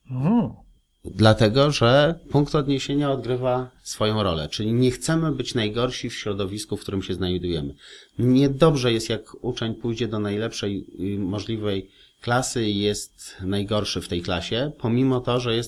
Dlatego, że punkt odniesienia odgrywa swoją rolę, czyli nie chcemy być najgorsi w środowisku, w którym się znajdujemy. Niedobrze jest, jak uczeń pójdzie do najlepszej możliwej klasy i jest najgorszy w tej klasie, pomimo to, że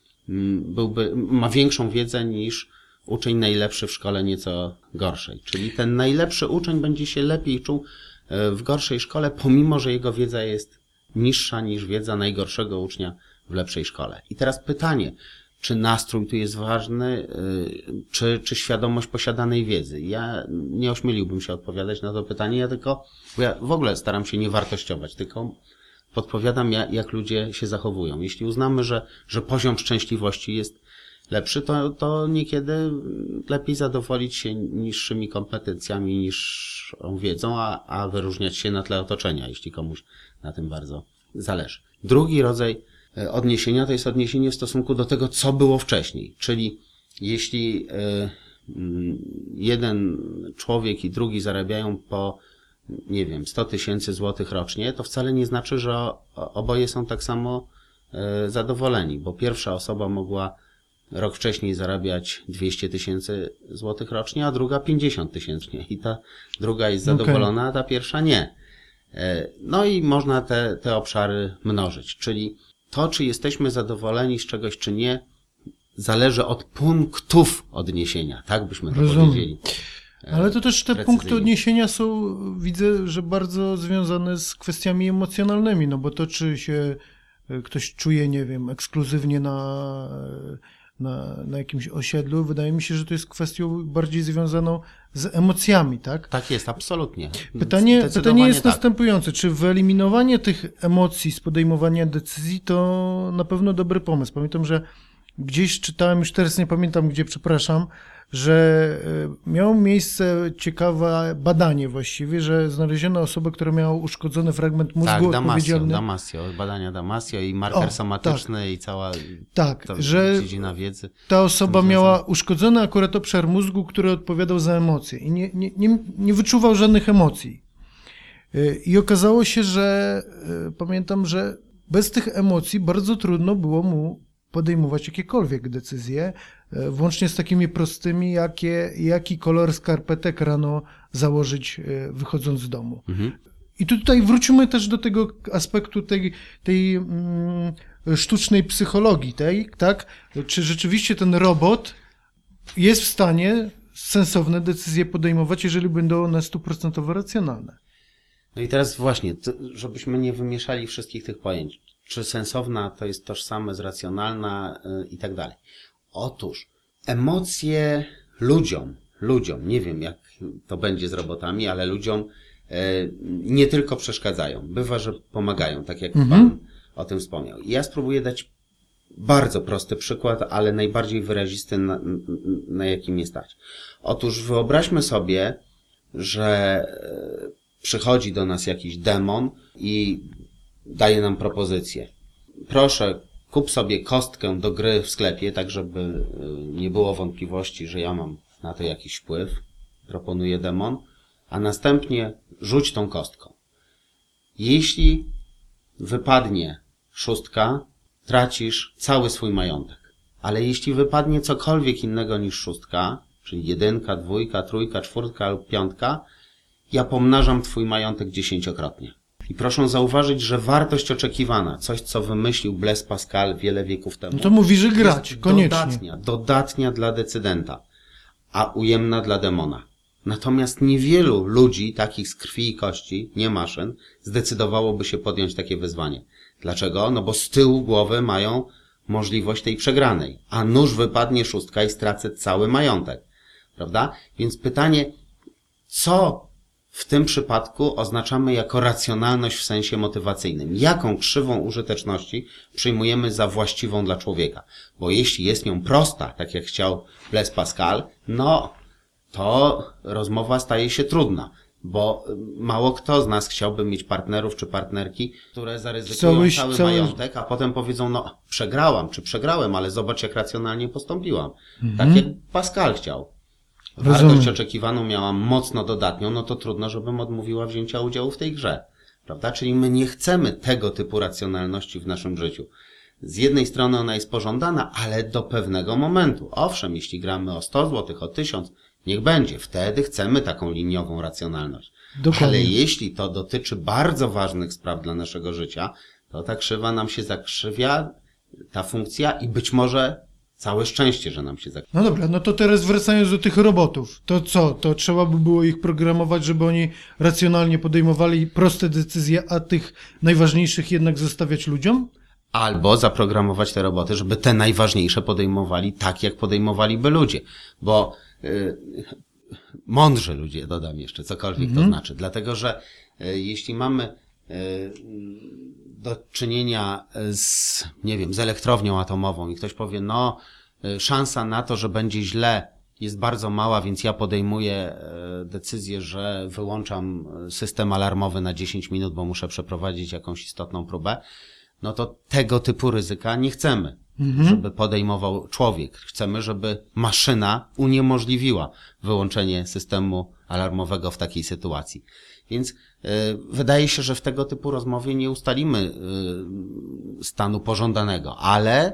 ma większą wiedzę niż uczeń najlepszy w szkole nieco gorszej. Czyli ten najlepszy uczeń będzie się lepiej czuł w gorszej szkole, pomimo że jego wiedza jest niższa niż wiedza najgorszego ucznia w lepszej szkole. I teraz pytanie, czy nastrój tu jest ważny, czy świadomość posiadanej wiedzy? Ja nie ośmieliłbym się odpowiadać na to pytanie, bo ja w ogóle staram się nie wartościować, tylko podpowiadam, jak ludzie się zachowują. Jeśli uznamy, że poziom szczęśliwości jest lepszy, to niekiedy lepiej zadowolić się niższymi kompetencjami, niższą wiedzą, a wyróżniać się na tle otoczenia, jeśli komuś na tym bardzo zależy. Drugi rodzaj odniesienia to jest odniesienie w stosunku do tego, co było wcześniej. Czyli jeśli jeden człowiek i drugi zarabiają po, 100 000 złotych rocznie, to wcale nie znaczy, że oboje są tak samo zadowoleni, bo pierwsza osoba mogła rok wcześniej zarabiać 200 000 złotych rocznie, a druga 50 000. I ta druga jest zadowolona, a ta pierwsza nie. No i można te obszary mnożyć. Czyli to, czy jesteśmy zadowoleni z czegoś, czy nie, zależy od punktów odniesienia. Tak byśmy to powiedzieli. Ale to też te punkty odniesienia są, widzę, że bardzo związane z kwestiami emocjonalnymi, no bo to, czy się ktoś czuje, nie wiem, ekskluzywnie na jakimś osiedlu, wydaje mi się, że to jest kwestią bardziej związaną z emocjami, tak? Tak jest, absolutnie. Pytanie jest następujące. Czy wyeliminowanie tych emocji z podejmowania decyzji to na pewno dobry pomysł? Pamiętam, że gdzieś czytałem, już teraz nie pamiętam gdzie, przepraszam, że miało miejsce ciekawe badanie właściwie, że znaleziono osobę, która miała uszkodzony fragment mózgu odpowiedzialny... Damasio, badania Damasio i marker somatyczny i cała że dziedzina wiedzy. Ta osoba miała uszkodzony akurat obszar mózgu, który odpowiadał za emocje i nie wyczuwał żadnych emocji. I okazało się, że pamiętam, że bez tych emocji bardzo trudno było mu podejmować jakiekolwiek decyzje, włącznie z takimi prostymi, jaki kolor skarpetek rano założyć, wychodząc z domu. I tutaj wrócimy też do tego aspektu tej sztucznej psychologii, tak? Czy rzeczywiście ten robot jest w stanie sensowne decyzje podejmować, jeżeli będą one 100% racjonalne? No i teraz właśnie, żebyśmy nie wymieszali wszystkich tych pojęć. Czy sensowna to jest tożsame z racjonalna i tak dalej. Otóż emocje ludziom, nie wiem jak to będzie z robotami, ale ludziom nie tylko przeszkadzają. Bywa, że pomagają, tak jak Pan o tym wspomniał. I ja spróbuję dać bardzo prosty przykład, ale najbardziej wyrazisty, na jaki mnie stać. Otóż wyobraźmy sobie, że przychodzi do nas jakiś demon i daje nam propozycję. Proszę, kup sobie kostkę do gry w sklepie, tak żeby nie było wątpliwości, że ja mam na to jakiś wpływ, proponuje demon, a następnie rzuć tą kostką. Jeśli wypadnie 6, tracisz cały swój majątek. Ale jeśli wypadnie cokolwiek innego niż 6, czyli 1, 2, 3, 4 lub 5, ja pomnażam twój majątek 10-krotnie. I proszę zauważyć, że wartość oczekiwana, coś co wymyślił Blaise Pascal wiele wieków temu, no to mówi, że grać, koniecznie. Dodatnia dla decydenta, a ujemna dla demona. Natomiast niewielu ludzi, takich z krwi i kości, nie maszyn, zdecydowałoby się podjąć takie wyzwanie. Dlaczego? No bo z tyłu głowy mają możliwość tej przegranej, a nóż wypadnie 6 i stracę cały majątek. Prawda? Więc pytanie, co w tym przypadku oznaczamy jako racjonalność w sensie motywacyjnym? Jaką krzywą użyteczności przyjmujemy za właściwą dla człowieka? Bo jeśli jest nią prosta, tak jak chciał Blaise Pascal, no to rozmowa staje się trudna, bo mało kto z nas chciałby mieć partnerów czy partnerki, które zaryzykują cały majątek, a potem powiedzą, no przegrałem, ale zobacz jak racjonalnie postąpiłam. Tak jak Pascal chciał. Wartość oczekiwaną miałam mocno dodatnią, no to trudno, żebym odmówiła wzięcia udziału w tej grze. Prawda? Czyli my nie chcemy tego typu racjonalności w naszym życiu. Z jednej strony ona jest pożądana, ale do pewnego momentu. Owszem, jeśli gramy o 100 zł, o 1000, niech będzie. Wtedy chcemy taką liniową racjonalność. Dokładnie. Ale jeśli to dotyczy bardzo ważnych spraw dla naszego życia, to ta krzywa nam się zakrzywia, ta funkcja i być może całe szczęście, że nam się zakrzywia. No dobra, no to teraz wracając do tych robotów, to co? To trzeba by było ich programować, żeby oni racjonalnie podejmowali proste decyzje, a tych najważniejszych jednak zostawiać ludziom? Albo zaprogramować te roboty, żeby te najważniejsze podejmowali tak, jak podejmowaliby ludzie. Bo mądrzy ludzie, dodam jeszcze, cokolwiek to znaczy. Dlatego, że jeśli mamy do czynienia z elektrownią atomową i ktoś powie, no szansa na to, że będzie źle jest bardzo mała, więc ja podejmuję decyzję, że wyłączam system alarmowy na 10 minut, bo muszę przeprowadzić jakąś istotną próbę, no to tego typu ryzyka nie chcemy, żeby podejmował człowiek. Chcemy, żeby maszyna uniemożliwiła wyłączenie systemu alarmowego w takiej sytuacji. Więc wydaje się, że w tego typu rozmowie nie ustalimy stanu pożądanego, ale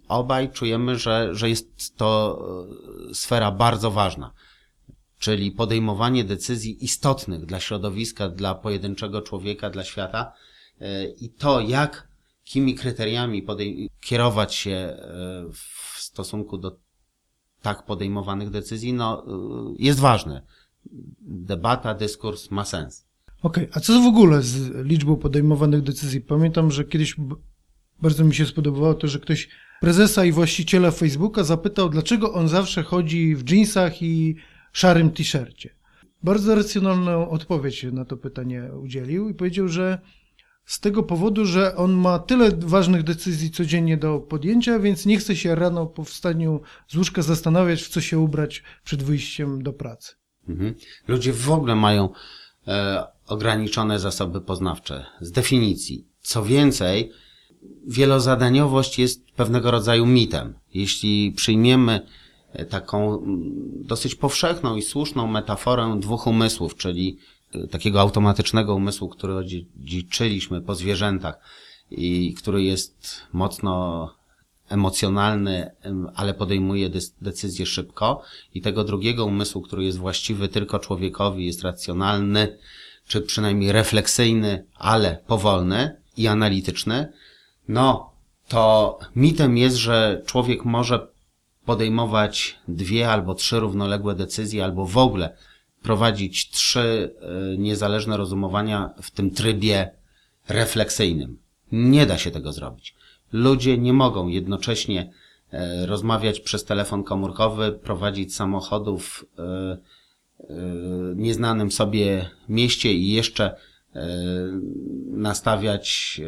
obaj czujemy, że jest to sfera bardzo ważna, czyli podejmowanie decyzji istotnych dla środowiska, dla pojedynczego człowieka, dla świata i to, jakimi kryteriami kierować się w stosunku do tak podejmowanych decyzji, jest ważne. Debata, dyskurs ma sens. Okej, a co w ogóle z liczbą podejmowanych decyzji? Pamiętam, że kiedyś bardzo mi się spodobało to, że ktoś prezesa i właściciela Facebooka zapytał, dlaczego on zawsze chodzi w dżinsach i szarym t-shircie. Bardzo racjonalną odpowiedź na to pytanie udzielił i powiedział, że z tego powodu, że on ma tyle ważnych decyzji codziennie do podjęcia, więc nie chce się rano po wstaniu z łóżka zastanawiać, w co się ubrać przed wyjściem do pracy. Ludzie w ogóle mają ograniczone zasoby poznawcze z definicji. Co więcej, wielozadaniowość jest pewnego rodzaju mitem. Jeśli przyjmiemy taką dosyć powszechną i słuszną metaforę dwóch umysłów, czyli takiego automatycznego umysłu, który dziedziczyliśmy po zwierzętach i który jest mocno emocjonalny, ale podejmuje decyzje szybko, i tego drugiego umysłu, który jest właściwy tylko człowiekowi, jest racjonalny, czy przynajmniej refleksyjny, ale powolny i analityczny, to mitem jest, że człowiek może podejmować 2 albo 3 równoległe decyzje, albo w ogóle prowadzić 3 niezależne rozumowania w tym trybie refleksyjnym. Nie da się tego zrobić. Ludzie nie mogą jednocześnie rozmawiać przez telefon komórkowy, prowadzić samochodu w nieznanym sobie mieście i jeszcze nastawiać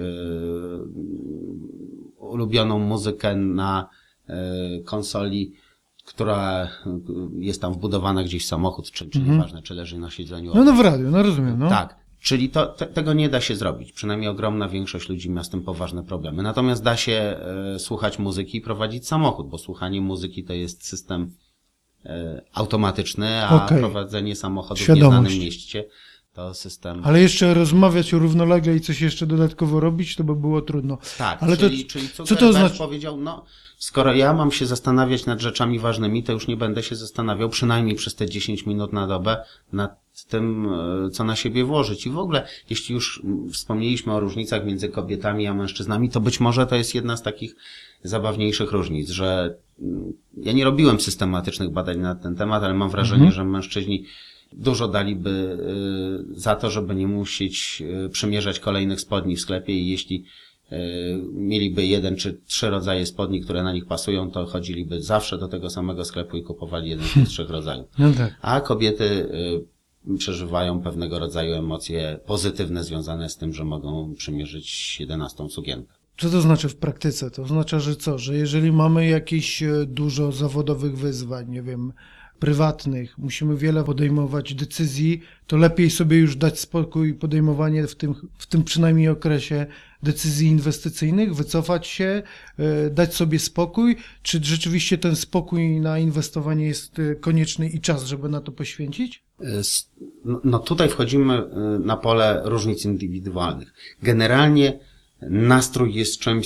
ulubioną muzykę na konsoli, która jest tam wbudowana gdzieś w samochód, czy nieważne, czy leży na siedzeniu. W radiu, rozumiem. Tak. Czyli tego nie da się zrobić. Przynajmniej ogromna większość ludzi ma z tym poważne problemy. Natomiast da się słuchać muzyki i prowadzić samochód, bo słuchanie muzyki to jest system automatyczny, a prowadzenie samochodu w nieznanym mieście to system... Ale jeszcze rozmawiać równolegle i coś jeszcze dodatkowo robić, to by było trudno. Tak, ale czyli co to znaczy? Powiedział, skoro ja mam się zastanawiać nad rzeczami ważnymi, to już nie będę się zastanawiał przynajmniej przez te 10 minut na dobę nad tym, co na siebie włożyć. I w ogóle, jeśli już wspomnieliśmy o różnicach między kobietami a mężczyznami, to być może to jest jedna z takich zabawniejszych różnic, że ja nie robiłem systematycznych badań na ten temat, ale mam wrażenie, że mężczyźni dużo daliby za to, żeby nie musieć przymierzać kolejnych spodni w sklepie, i jeśli mieliby 1 czy 3 rodzaje spodni, które na nich pasują, to chodziliby zawsze do tego samego sklepu i kupowali 1 z tych 3 rodzajów. Tak. A kobiety przeżywają pewnego rodzaju emocje pozytywne związane z tym, że mogą przymierzyć 11 sukienkę. Co to znaczy w praktyce? To oznacza, że co? Że jeżeli mamy jakieś dużo zawodowych wyzwań, nie wiem, prywatnych, musimy wiele podejmować decyzji, to lepiej sobie już dać spokój podejmowanie w tym przynajmniej okresie decyzji inwestycyjnych, wycofać się, dać sobie spokój, czy rzeczywiście ten spokój na inwestowanie jest konieczny i czas, żeby na to poświęcić? Tutaj wchodzimy na pole różnic indywidualnych. Generalnie nastrój jest czymś,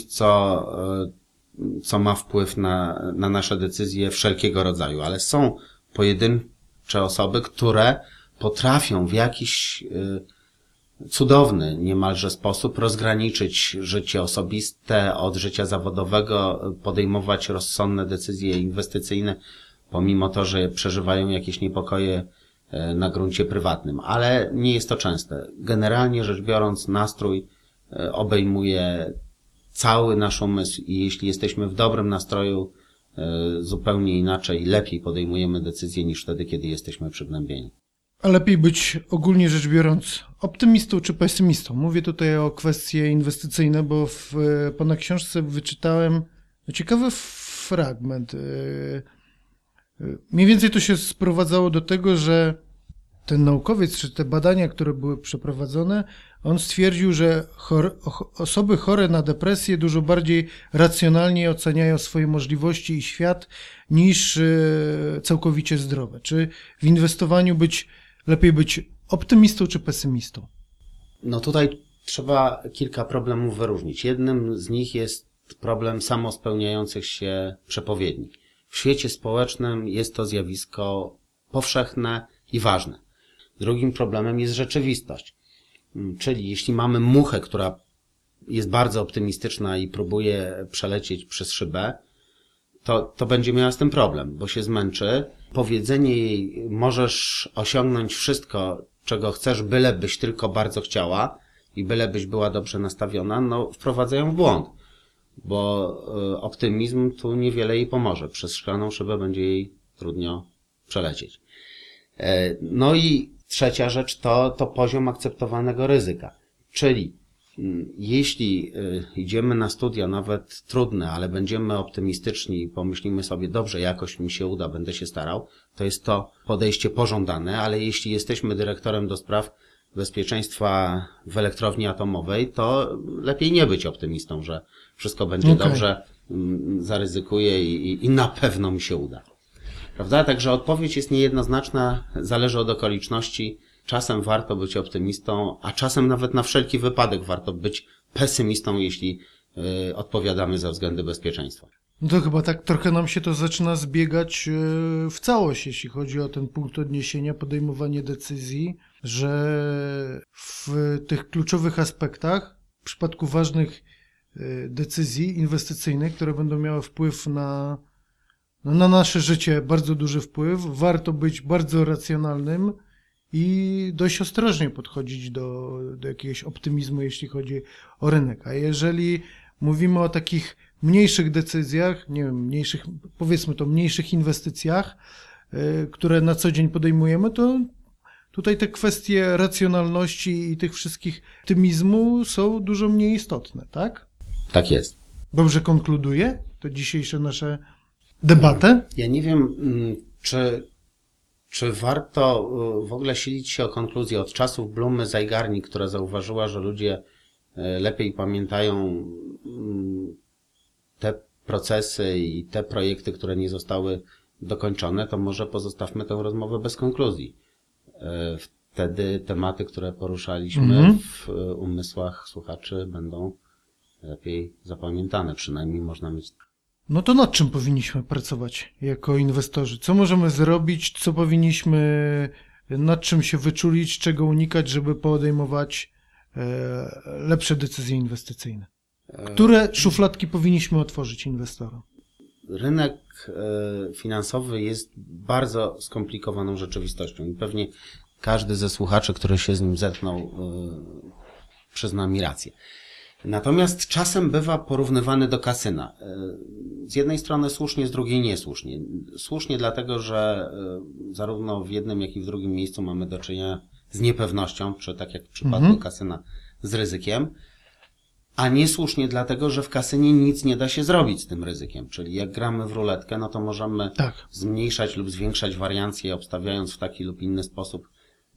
co ma wpływ na nasze decyzje wszelkiego rodzaju, ale są pojedyncze osoby, które potrafią w jakiś cudowny niemalże sposób rozgraniczyć życie osobiste od życia zawodowego, podejmować rozsądne decyzje inwestycyjne, pomimo to, że przeżywają jakieś niepokoje na gruncie prywatnym. Ale nie jest to częste. Generalnie rzecz biorąc, nastrój obejmuje cały nasz umysł i jeśli jesteśmy w dobrym nastroju, zupełnie inaczej, lepiej podejmujemy decyzje niż wtedy, kiedy jesteśmy przygnębieni. A lepiej być, ogólnie rzecz biorąc, optymistą czy pesymistą? Mówię tutaj o kwestie inwestycyjne, bo w pana książce wyczytałem ciekawy fragment. Mniej więcej to się sprowadzało do tego, że ten naukowiec, czy te badania, które były przeprowadzone, on stwierdził, że osoby chore na depresję dużo bardziej racjonalnie oceniają swoje możliwości i świat niż całkowicie zdrowe. Czy w inwestowaniu lepiej być optymistą czy pesymistą? Tutaj trzeba kilka problemów wyróżnić. Jednym z nich jest problem samospełniających się przepowiedni. W świecie społecznym jest to zjawisko powszechne i ważne. Drugim problemem jest rzeczywistość. Czyli jeśli mamy muchę, która jest bardzo optymistyczna i próbuje przelecieć przez szybę, to będzie miała z tym problem, bo się zmęczy. Powiedzenie jej, możesz osiągnąć wszystko, czego chcesz, bylebyś tylko bardzo chciała i bylebyś była dobrze nastawiona, no wprowadzają w błąd, bo optymizm tu niewiele jej pomoże. Przez szklaną szybę będzie jej trudno przelecieć. No i trzecia rzecz to poziom akceptowanego ryzyka, czyli jeśli idziemy na studia, nawet trudne, ale będziemy optymistyczni i pomyślimy sobie, dobrze, jakoś mi się uda, będę się starał, to jest to podejście pożądane, ale jeśli jesteśmy dyrektorem do spraw bezpieczeństwa w elektrowni atomowej, to lepiej nie być optymistą, że wszystko będzie dobrze, zaryzykuję i na pewno mi się uda. Prawda? Także odpowiedź jest niejednoznaczna, zależy od okoliczności. Czasem warto być optymistą, a czasem nawet na wszelki wypadek warto być pesymistą, jeśli odpowiadamy za względy bezpieczeństwa. No to chyba tak trochę nam się to zaczyna zbiegać w całość, jeśli chodzi o ten punkt odniesienia, podejmowanie decyzji, że w tych kluczowych aspektach, w przypadku ważnych decyzji inwestycyjnych, które będą miały wpływ na nasze życie, bardzo duży wpływ, warto być bardzo racjonalnym i dość ostrożnie podchodzić do jakiegoś optymizmu, jeśli chodzi o rynek. A jeżeli mówimy o takich mniejszych decyzjach, nie wiem, powiedzmy to mniejszych inwestycjach, które na co dzień podejmujemy, to tutaj te kwestie racjonalności i tych wszystkich optymizmu są dużo mniej istotne, tak? Tak jest. Dobrze konkluduję to dzisiejsze nasze debatę? Ja nie wiem, czy warto w ogóle silić się o konkluzję. Od czasów Blumy Zeigarnik, która zauważyła, że ludzie lepiej pamiętają te procesy i te projekty, które nie zostały dokończone, to może pozostawmy tę rozmowę bez konkluzji. Wtedy tematy, które poruszaliśmy w umysłach słuchaczy, będą lepiej zapamiętane. Przynajmniej można mieć. No to nad czym powinniśmy pracować jako inwestorzy? Co możemy zrobić? Co powinniśmy, nad czym się wyczulić? Czego unikać, żeby podejmować lepsze decyzje inwestycyjne? Które szufladki powinniśmy otworzyć inwestorom? Rynek finansowy jest bardzo skomplikowaną rzeczywistością i pewnie każdy ze słuchaczy, który się z nim zetknął, przyzna mi rację. Natomiast czasem bywa porównywany do kasyna. Z jednej strony słusznie, z drugiej niesłusznie. Słusznie dlatego, że zarówno w jednym, jak i w drugim miejscu mamy do czynienia z niepewnością, czy tak jak w przypadku kasyna, z ryzykiem. A niesłusznie dlatego, że w kasynie nic nie da się zrobić z tym ryzykiem. Czyli jak gramy w ruletkę, no to możemy zmniejszać lub zwiększać wariancje, obstawiając w taki lub inny sposób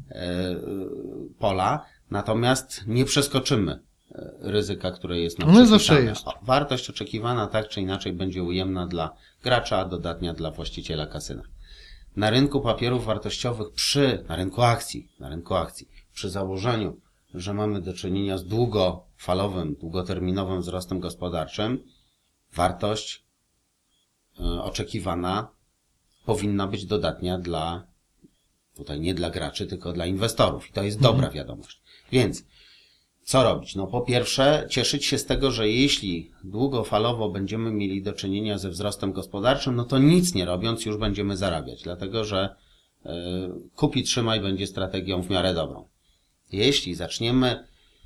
pola. Natomiast nie przeskoczymy ryzyka, które jest nam przypisane. Wartość oczekiwana tak czy inaczej będzie ujemna dla gracza, a dodatnia dla właściciela kasyna. Na rynku papierów wartościowych, na rynku akcji, przy założeniu, że mamy do czynienia z długofalowym, długoterminowym wzrostem gospodarczym, wartość oczekiwana powinna być dodatnia tutaj nie dla graczy, tylko dla inwestorów. I to jest dobra wiadomość. Więc co robić? No po pierwsze, cieszyć się z tego, że jeśli długofalowo będziemy mieli do czynienia ze wzrostem gospodarczym, no to nic nie robiąc już będziemy zarabiać, dlatego że kup i trzymaj będzie strategią w miarę dobrą. Jeśli zaczniemy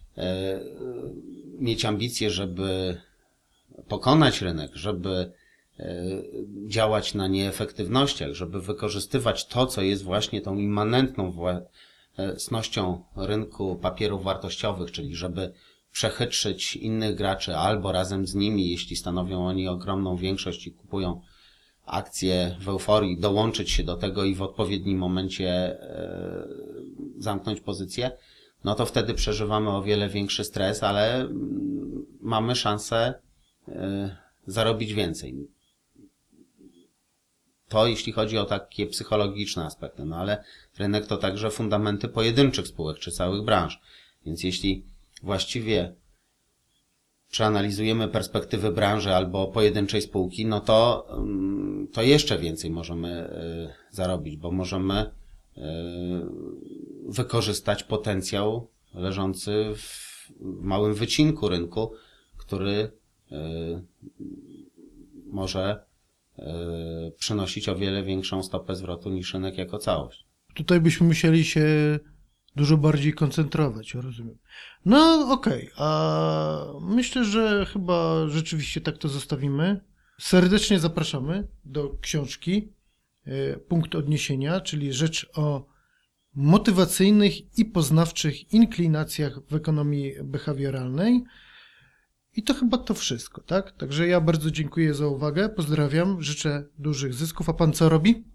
mieć ambicje, żeby pokonać rynek, żeby działać na nieefektywnościach, żeby wykorzystywać to, co jest właśnie tą immanentną własnością rynku papierów wartościowych, czyli żeby przechytrzyć innych graczy albo razem z nimi, jeśli stanowią oni ogromną większość i kupują akcje w euforii, dołączyć się do tego i w odpowiednim momencie zamknąć pozycję, no to wtedy przeżywamy o wiele większy stres, ale mamy szansę zarobić więcej. To jeśli chodzi o takie psychologiczne aspekty, no ale rynek to także fundamenty pojedynczych spółek czy całych branż. Więc jeśli właściwie przeanalizujemy perspektywy branży albo pojedynczej spółki, no to jeszcze więcej możemy zarobić, bo możemy wykorzystać potencjał leżący w małym wycinku rynku, który może przynosić o wiele większą stopę zwrotu niż rynek jako całość. Tutaj byśmy musieli się dużo bardziej koncentrować, rozumiem. No okej, a myślę, że chyba rzeczywiście tak to zostawimy. Serdecznie zapraszamy do książki Punkt odniesienia, czyli rzecz o motywacyjnych i poznawczych inklinacjach w ekonomii behawioralnej. I to chyba to wszystko, tak? Także ja bardzo dziękuję za uwagę, pozdrawiam, życzę dużych zysków. A pan co robi?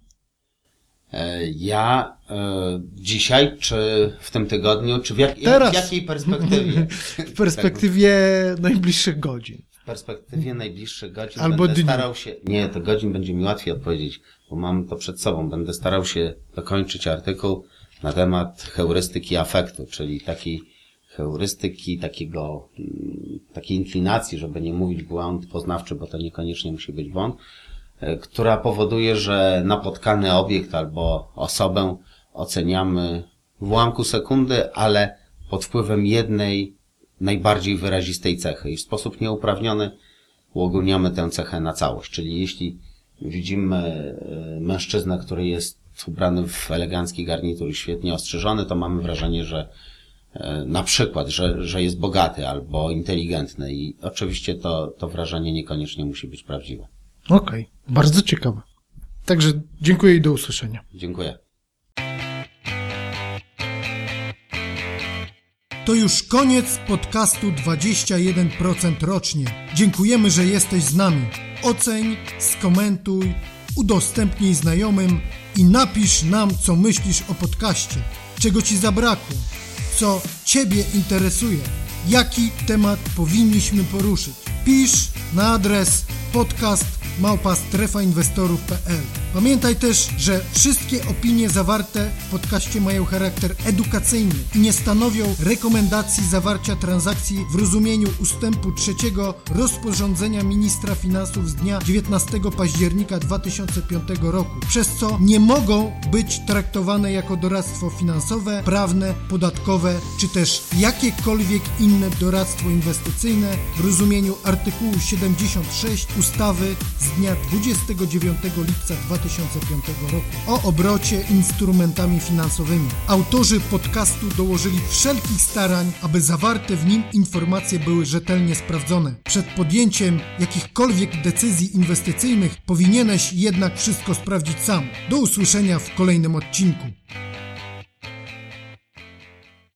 Ja dzisiaj, czy w tym tygodniu, czy w jakiej perspektywie? W perspektywie najbliższych godzin. W perspektywie najbliższych godzin Albo będę dni. starał się... Nie, to godzin będzie mi łatwiej odpowiedzieć, bo mam to przed sobą. Będę starał się dokończyć artykuł na temat heurystyki afektu, czyli takiej heurystyki, takiej inklinacji, żeby nie mówić błąd poznawczy, bo to niekoniecznie musi być błąd, która powoduje, że napotkany obiekt albo osobę oceniamy w ułamku sekundy, ale pod wpływem jednej najbardziej wyrazistej cechy i w sposób nieuprawniony uogólniamy tę cechę na całość. Czyli jeśli widzimy mężczyznę, który jest ubrany w elegancki garnitur i świetnie ostrzyżony, to mamy wrażenie, że na przykład, że jest bogaty albo inteligentny i oczywiście to wrażenie niekoniecznie musi być prawdziwe. Okej, bardzo ciekawe. Także dziękuję i do usłyszenia. Dziękuję. To już koniec podcastu 21% rocznie. Dziękujemy, że jesteś z nami. Oceń, skomentuj, udostępnij znajomym i napisz nam, co myślisz o podcaście, czego ci zabrakło, co ciebie interesuje, jaki temat powinniśmy poruszyć. Pisz na adres podcast@strefainwestorów.pl. Pamiętaj też, że wszystkie opinie zawarte w podcaście mają charakter edukacyjny i nie stanowią rekomendacji zawarcia transakcji w rozumieniu ustępu 3 rozporządzenia ministra finansów z dnia 19 października 2005 roku, przez co nie mogą być traktowane jako doradztwo finansowe, prawne, podatkowe czy też jakiekolwiek inne doradztwo inwestycyjne w rozumieniu artykułu 76 ustawy z dnia 29 lipca 2005 roku o obrocie instrumentami finansowymi. Autorzy podcastu dołożyli wszelkich starań, aby zawarte w nim informacje były rzetelnie sprawdzone. Przed podjęciem jakichkolwiek decyzji inwestycyjnych powinieneś jednak wszystko sprawdzić sam. Do usłyszenia w kolejnym odcinku.